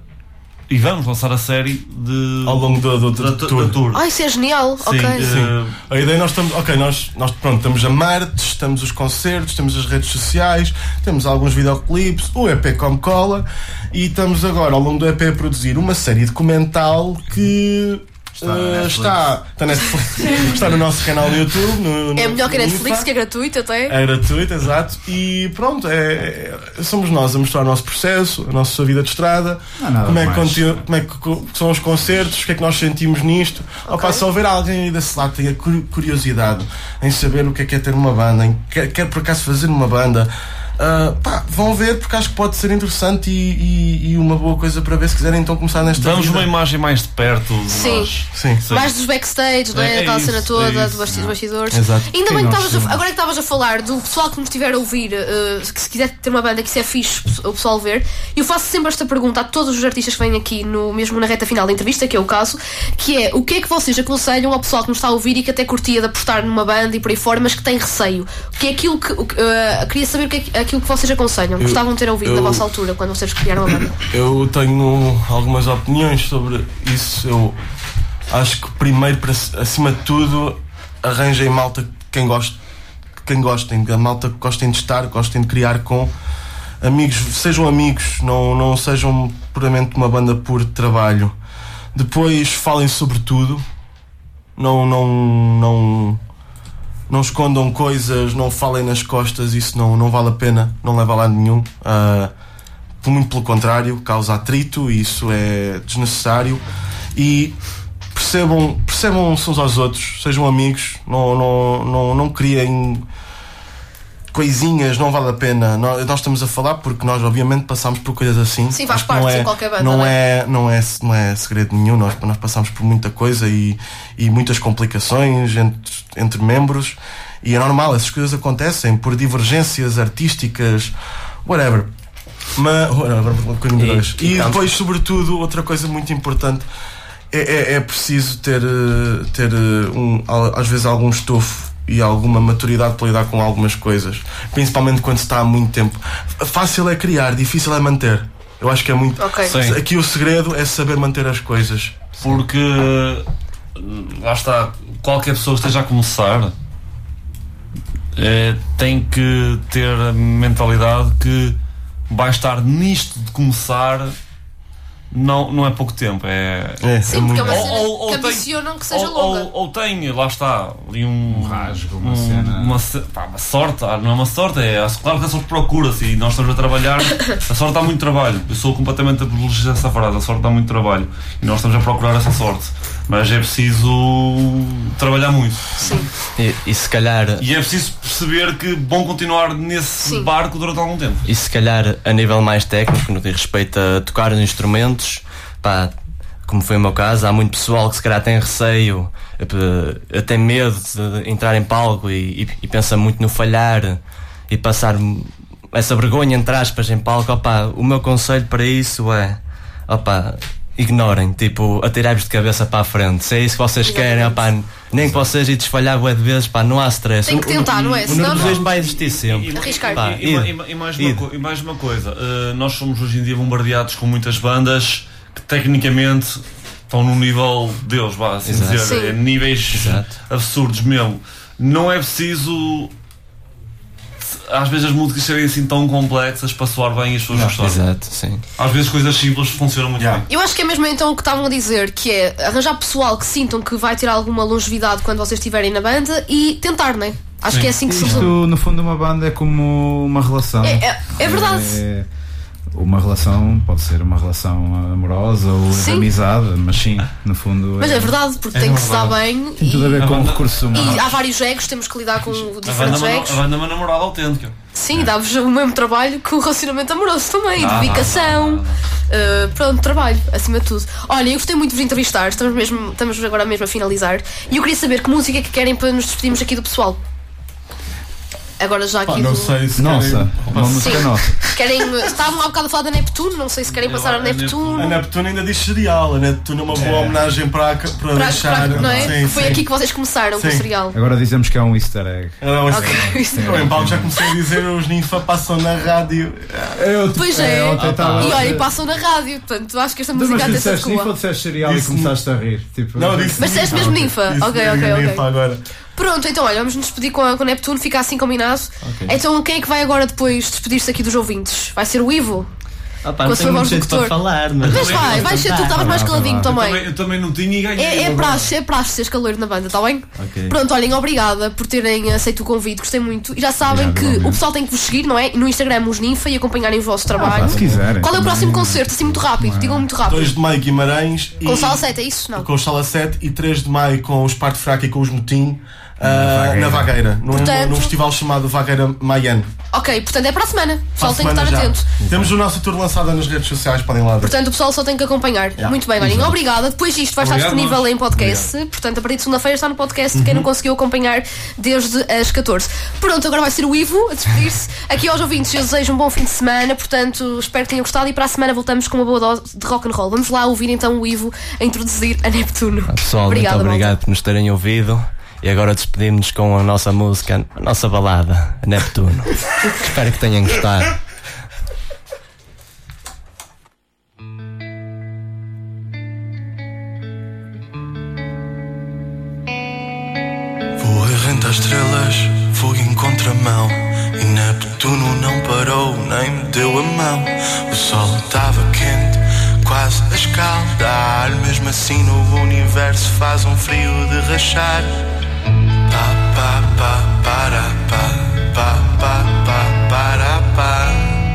e vamos lançar a série de Ao longo do, do, da, do da tour. tour. Ah, isso é genial. Sim, Ok. eh, A ideia nós estamos, ok, nós, nós pronto, temos a merch, temos os concertos, temos as redes sociais, temos alguns videoclipes, o E P como cola e estamos agora ao longo do E P a produzir uma série documental que Está na eh, Netflix. está, está, na Netflix, está no nosso canal no YouTube. No, no, É melhor que a no Netflix, Insta. que é gratuito até. É gratuito, exato. E pronto, é, é- somos nós a mostrar o nosso processo, a nossa vida de estrada, Não há nada como é, que mais. continu- como é que co- são os concertos, o que é que nós sentimos nisto. Opa, se houver alguém aí desse lado que tenha cu- curiosidade em saber o que é que é ter uma banda, em quer, quer por acaso fazer uma banda. ah, pá, vão ver porque acho que pode ser interessante e, e- e uma boa coisa para ver se quiserem então começar nesta damos vida. uma imagem mais de perto de Sim. nós. Sim. Mais dos backstage, não é? É, é Aquela isso, cena toda, é isso. dos basti- bastidores. Exato. Ainda Quem bem que nós estavas a, somos? agora que estavas a falar do pessoal que nos estiver a ouvir, eh, que se quiser ter uma banda, que isso é fixe o pessoal ver. Eu faço sempre esta pergunta a todos os artistas que vêm aqui, no, mesmo na reta final da entrevista, que é o caso, que é o que é que vocês aconselham ao pessoal que nos está a ouvir e que até curtia de apostar numa banda e por aí fora, mas que tem receio? O que é aquilo que. o que, eh, queria saber o que é que- aquilo que vocês aconselham. Gostavam de ter ouvido eu- da vossa altura, quando vocês criaram a banda. Eu tenho algumas opiniões sobre isso. Eu acho que primeiro, para, acima de tudo, arranjem malta quem goste, quem gostem, a malta que gostem de estar, gostem de criar com amigos, sejam amigos, não, não sejam puramente uma banda por trabalho. Depois falem sobre tudo, não, não, não, não escondam coisas, não falem nas costas, isso não, não vale a pena, não leva a lado nenhum. Ah, muito pelo contrário, causa atrito e isso é desnecessário. E percebam, percebam uns aos outros, sejam amigos, não, não, não, não criem coisinhas, não vale a pena. Nós, nós estamos a falar porque nós obviamente passamos por coisas assim. Sim, faz Acho que parte, não é, em qualquer banda, não não é? é, não é, não é segredo nenhum, nós, nós passamos por muita coisa e, e muitas complicações entre, entre membros e é normal, essas coisas acontecem por divergências artísticas, whatever. Mas, whatever, um bocadinho de E- dois. e E tanto- depois, sobretudo, outra coisa muito importante é, é, é preciso ter, eh, ter eh, um, al- às vezes algum estofo e alguma maturidade para lidar com algumas coisas, principalmente quando se está há muito tempo. Fácil é criar, difícil é manter. Eu acho que é muito. Ok. Sim. Aqui o segredo é saber manter as coisas. Porque lá está, qualquer pessoa que esteja a começar eh, tem que ter a mentalidade que vai estar nisto de começar não, não é pouco tempo. É, É, Sim, porque é uma Ou- cena ou- ou que tem- ambicionam que seja ou, longa. ou, ou tem, lá está, ali um, Um rasgo, uma cena. Uma, ce- pá, uma sorte, ah, não é uma sorte, é claro que a sorte procura-se e nós estamos a trabalhar. A sorte dá muito trabalho. Eu sou completamente apologista dessa frase. A sorte dá muito trabalho e nós estamos a procurar essa sorte. Mas é preciso trabalhar muito. Sim. E, e se calhar, E é preciso perceber que vão continuar nesse Sim. barco durante algum tempo. e se calhar a nível mais técnico, no que diz respeito a tocar os instrumentos, pá, como foi o meu caso, há muito pessoal que se calhar tem receio, eh, tem medo de entrar em palco e, e, e pensa muito no falhar e passar essa vergonha, entre aspas, em palco. Opa, o meu conselho para isso é, opa, ignorem, tipo, atirai-vos de cabeça para a frente. Se é isso que vocês querem, opa, nem que vocês ides falhar bué de vezes, pá, não há stress. Tem que tentar, não é? O Senão nervosismo não. vai existir sempre. Arriscar. Pá, E, e- ide. e- e mais uma, Ide. co- e mais uma coisa, uh, nós somos hoje em dia bombardeados com muitas bandas que tecnicamente estão num nível Deus, vá assim Exato. dizer, Sim. é níveis Exato. absurdos mesmo. Não é preciso às vezes as músicas serem assim tão complexas para soar bem e as pessoas gostarem. Exato, sim. Às vezes coisas simples funcionam muito Yeah. bem. Eu acho que é mesmo então o que estavam a dizer, que é arranjar pessoal que sintam que vai ter alguma longevidade quando vocês estiverem na banda e tentar, não é? Acho Sim. que é assim que se Isto, resume. no fundo, uma banda é como uma relação. É, é, é verdade. É- uma relação pode ser uma relação amorosa ou Sim. de amizade, mas sim, no fundo. Mas é verdade, porque É tem que se dar verdade. bem Tem tudo a ver e, com banda- recursos humanos. e há vários egos, temos que lidar com A banda, diferentes mano- egos. a banda é uma namorada autêntica. Sim, dá-vos o mesmo trabalho que o relacionamento amoroso também, Ah, dedicação, ah, uh, pronto, trabalho, acima de tudo. Olha, eu gostei muito de vos entrevistar, estamos, mesmo, estamos agora mesmo a finalizar e eu queria saber que música é que querem para nos despedirmos aqui do pessoal. Agora já aqui Pá, não do... sei se Nossa, querem- uma música Sim. nossa. Querem, estavam há bocado a falar da Neptuno, não sei se querem passar a a Neptuno. A Neptuno ainda diz cereal. A Neptuno é uma boa homenagem para, para, Para, deixar. para, não é? Sim, Foi sim. aqui que vocês começaram com o Sim. cereal. Agora dizemos que é um easter egg. Não, Ok, assim, isso é eu em palco já comecei a dizer os ninfa passam na rádio. Eu, Pois é, ontem estava- e olha, e passam na rádio, portanto acho que esta Mas música tu até se disseste ninfa ou adequa. disseste cereal e Disse- começaste a rir? Tipo, Não, disse Mas disseste ninfa. mesmo ninfa? Disse Ok, mesmo ok, ok. ninfa agora. Pronto, então olha, vamos nos despedir com a, com a Neptuno, fica assim combinado. Então quem é que vai agora depois despedir-se aqui dos ouvintes? Vai ser o Ivo? Ah, pá, Com não a sua tenho voz muito do jeito para locutor. falar, mas. Mas vai, vai ser tu, estavas mais caladinho Eu também. também, eu também não tinha e ganhei. É, é praxe, é praxe seres caloiro na banda, está bem? Ok. Pronto, olhem, obrigada por terem aceito o convite, gostei muito. E já sabem Obrigado, que igualmente. o pessoal tem que vos seguir, não é? No Instagram os Ninfa e acompanharem o vosso trabalho. pá, se quiserem. Qual é o próximo Também- concerto? Assim muito rápido, digam muito rápido. dois de maio Guimarães e Com Sala sete, é isso? Não. com o Sala sete e três de maio com o Esparto Fraca e com os Motim ah, Vagueira. na Vagueira, num, Portanto- num festival chamado Vagueira Maiano. Ok, portanto é para a semana. O pessoal Para tem a que estar semana já. atento. Temos o nosso tour lançado nas redes sociais, podem lá ver. Portanto, o pessoal só tem que acompanhar. Muito bem, olhem, obrigada. Depois disto vai estar Obrigado, disponível nós. em podcast. Portanto, a partir de segunda-feira está no podcast. Quem não conseguiu acompanhar desde as catorze. Pronto, agora vai ser o Ivo a despedir-se. Aqui aos ouvintes, eu desejo um bom fim de semana. Portanto, espero que tenham gostado. E para a semana voltamos com uma boa dose de rock and roll. Vamos lá ouvir então o Ivo a introduzir a Neptuno. Pessoal, Obrigada, muito obrigado malta. por nos terem ouvido. E agora despedimos-nos com a nossa música, a nossa balada, a Neptuno. Espero que tenham gostado. Vou errante às estrelas, fogo em contramão. E Neptuno não parou, nem me deu a mão. O sol estava quente, quase a escaldar. Mesmo assim no universo faz um frio de rachar. Pá, pá, pá, para, pá, pá, pá, pá, para, pá.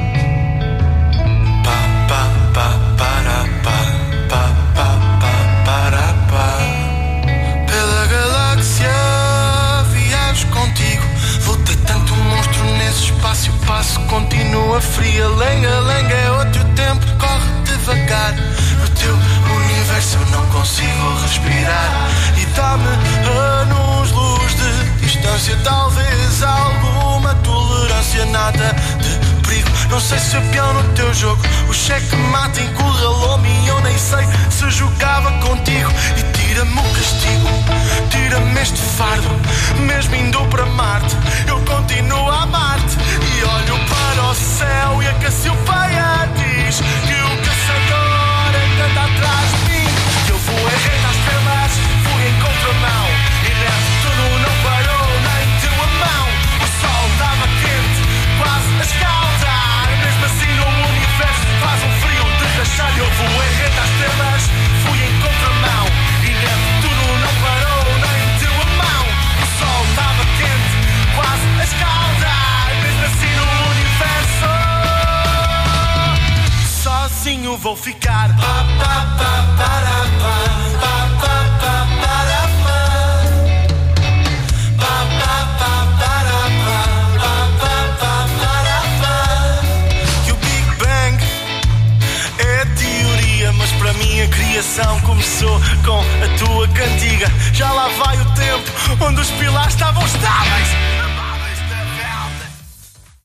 Pá, pá, pá, para, pá, pá, pá, pá, para, pá. Pela galáxia viajo contigo. Luta tanto um monstro nesse espaço. O passo continua fria. Lenga, lenga é outro tempo. Corre devagar. No teu universo eu não consigo respirar. E dá-me anos-luz de distância. Talvez alguma tolerância. Nada de perigo. Não sei se é peão no teu jogo. O cheque mata encurralou-me e eu nem sei se jogava contigo. E tira-me o castigo, tira-me este fardo. Mesmo indo para Marte, eu continuo a amar-te. E olho para o céu e a Cassiopeia diz que o caçador ainda está atrás de mim. Eu vou errar às estrelas, fui em contramão. E Neptuno não parou, nem deu a mão. O sol estava quente, quase a escaldar. Mesmo assim no universo faz um frio de rachar. Eu vou errar vou ficar. Pá, pá, pá, para, pá, pá, pá, pá, para, pá. Pá, pá, pá, para, pá, pá, pá, pá, para, pá. Que o Big Bang é a teoria, mas para mim a criação começou com a tua cantiga. Já lá vai o tempo onde os pilares estavam estáveis.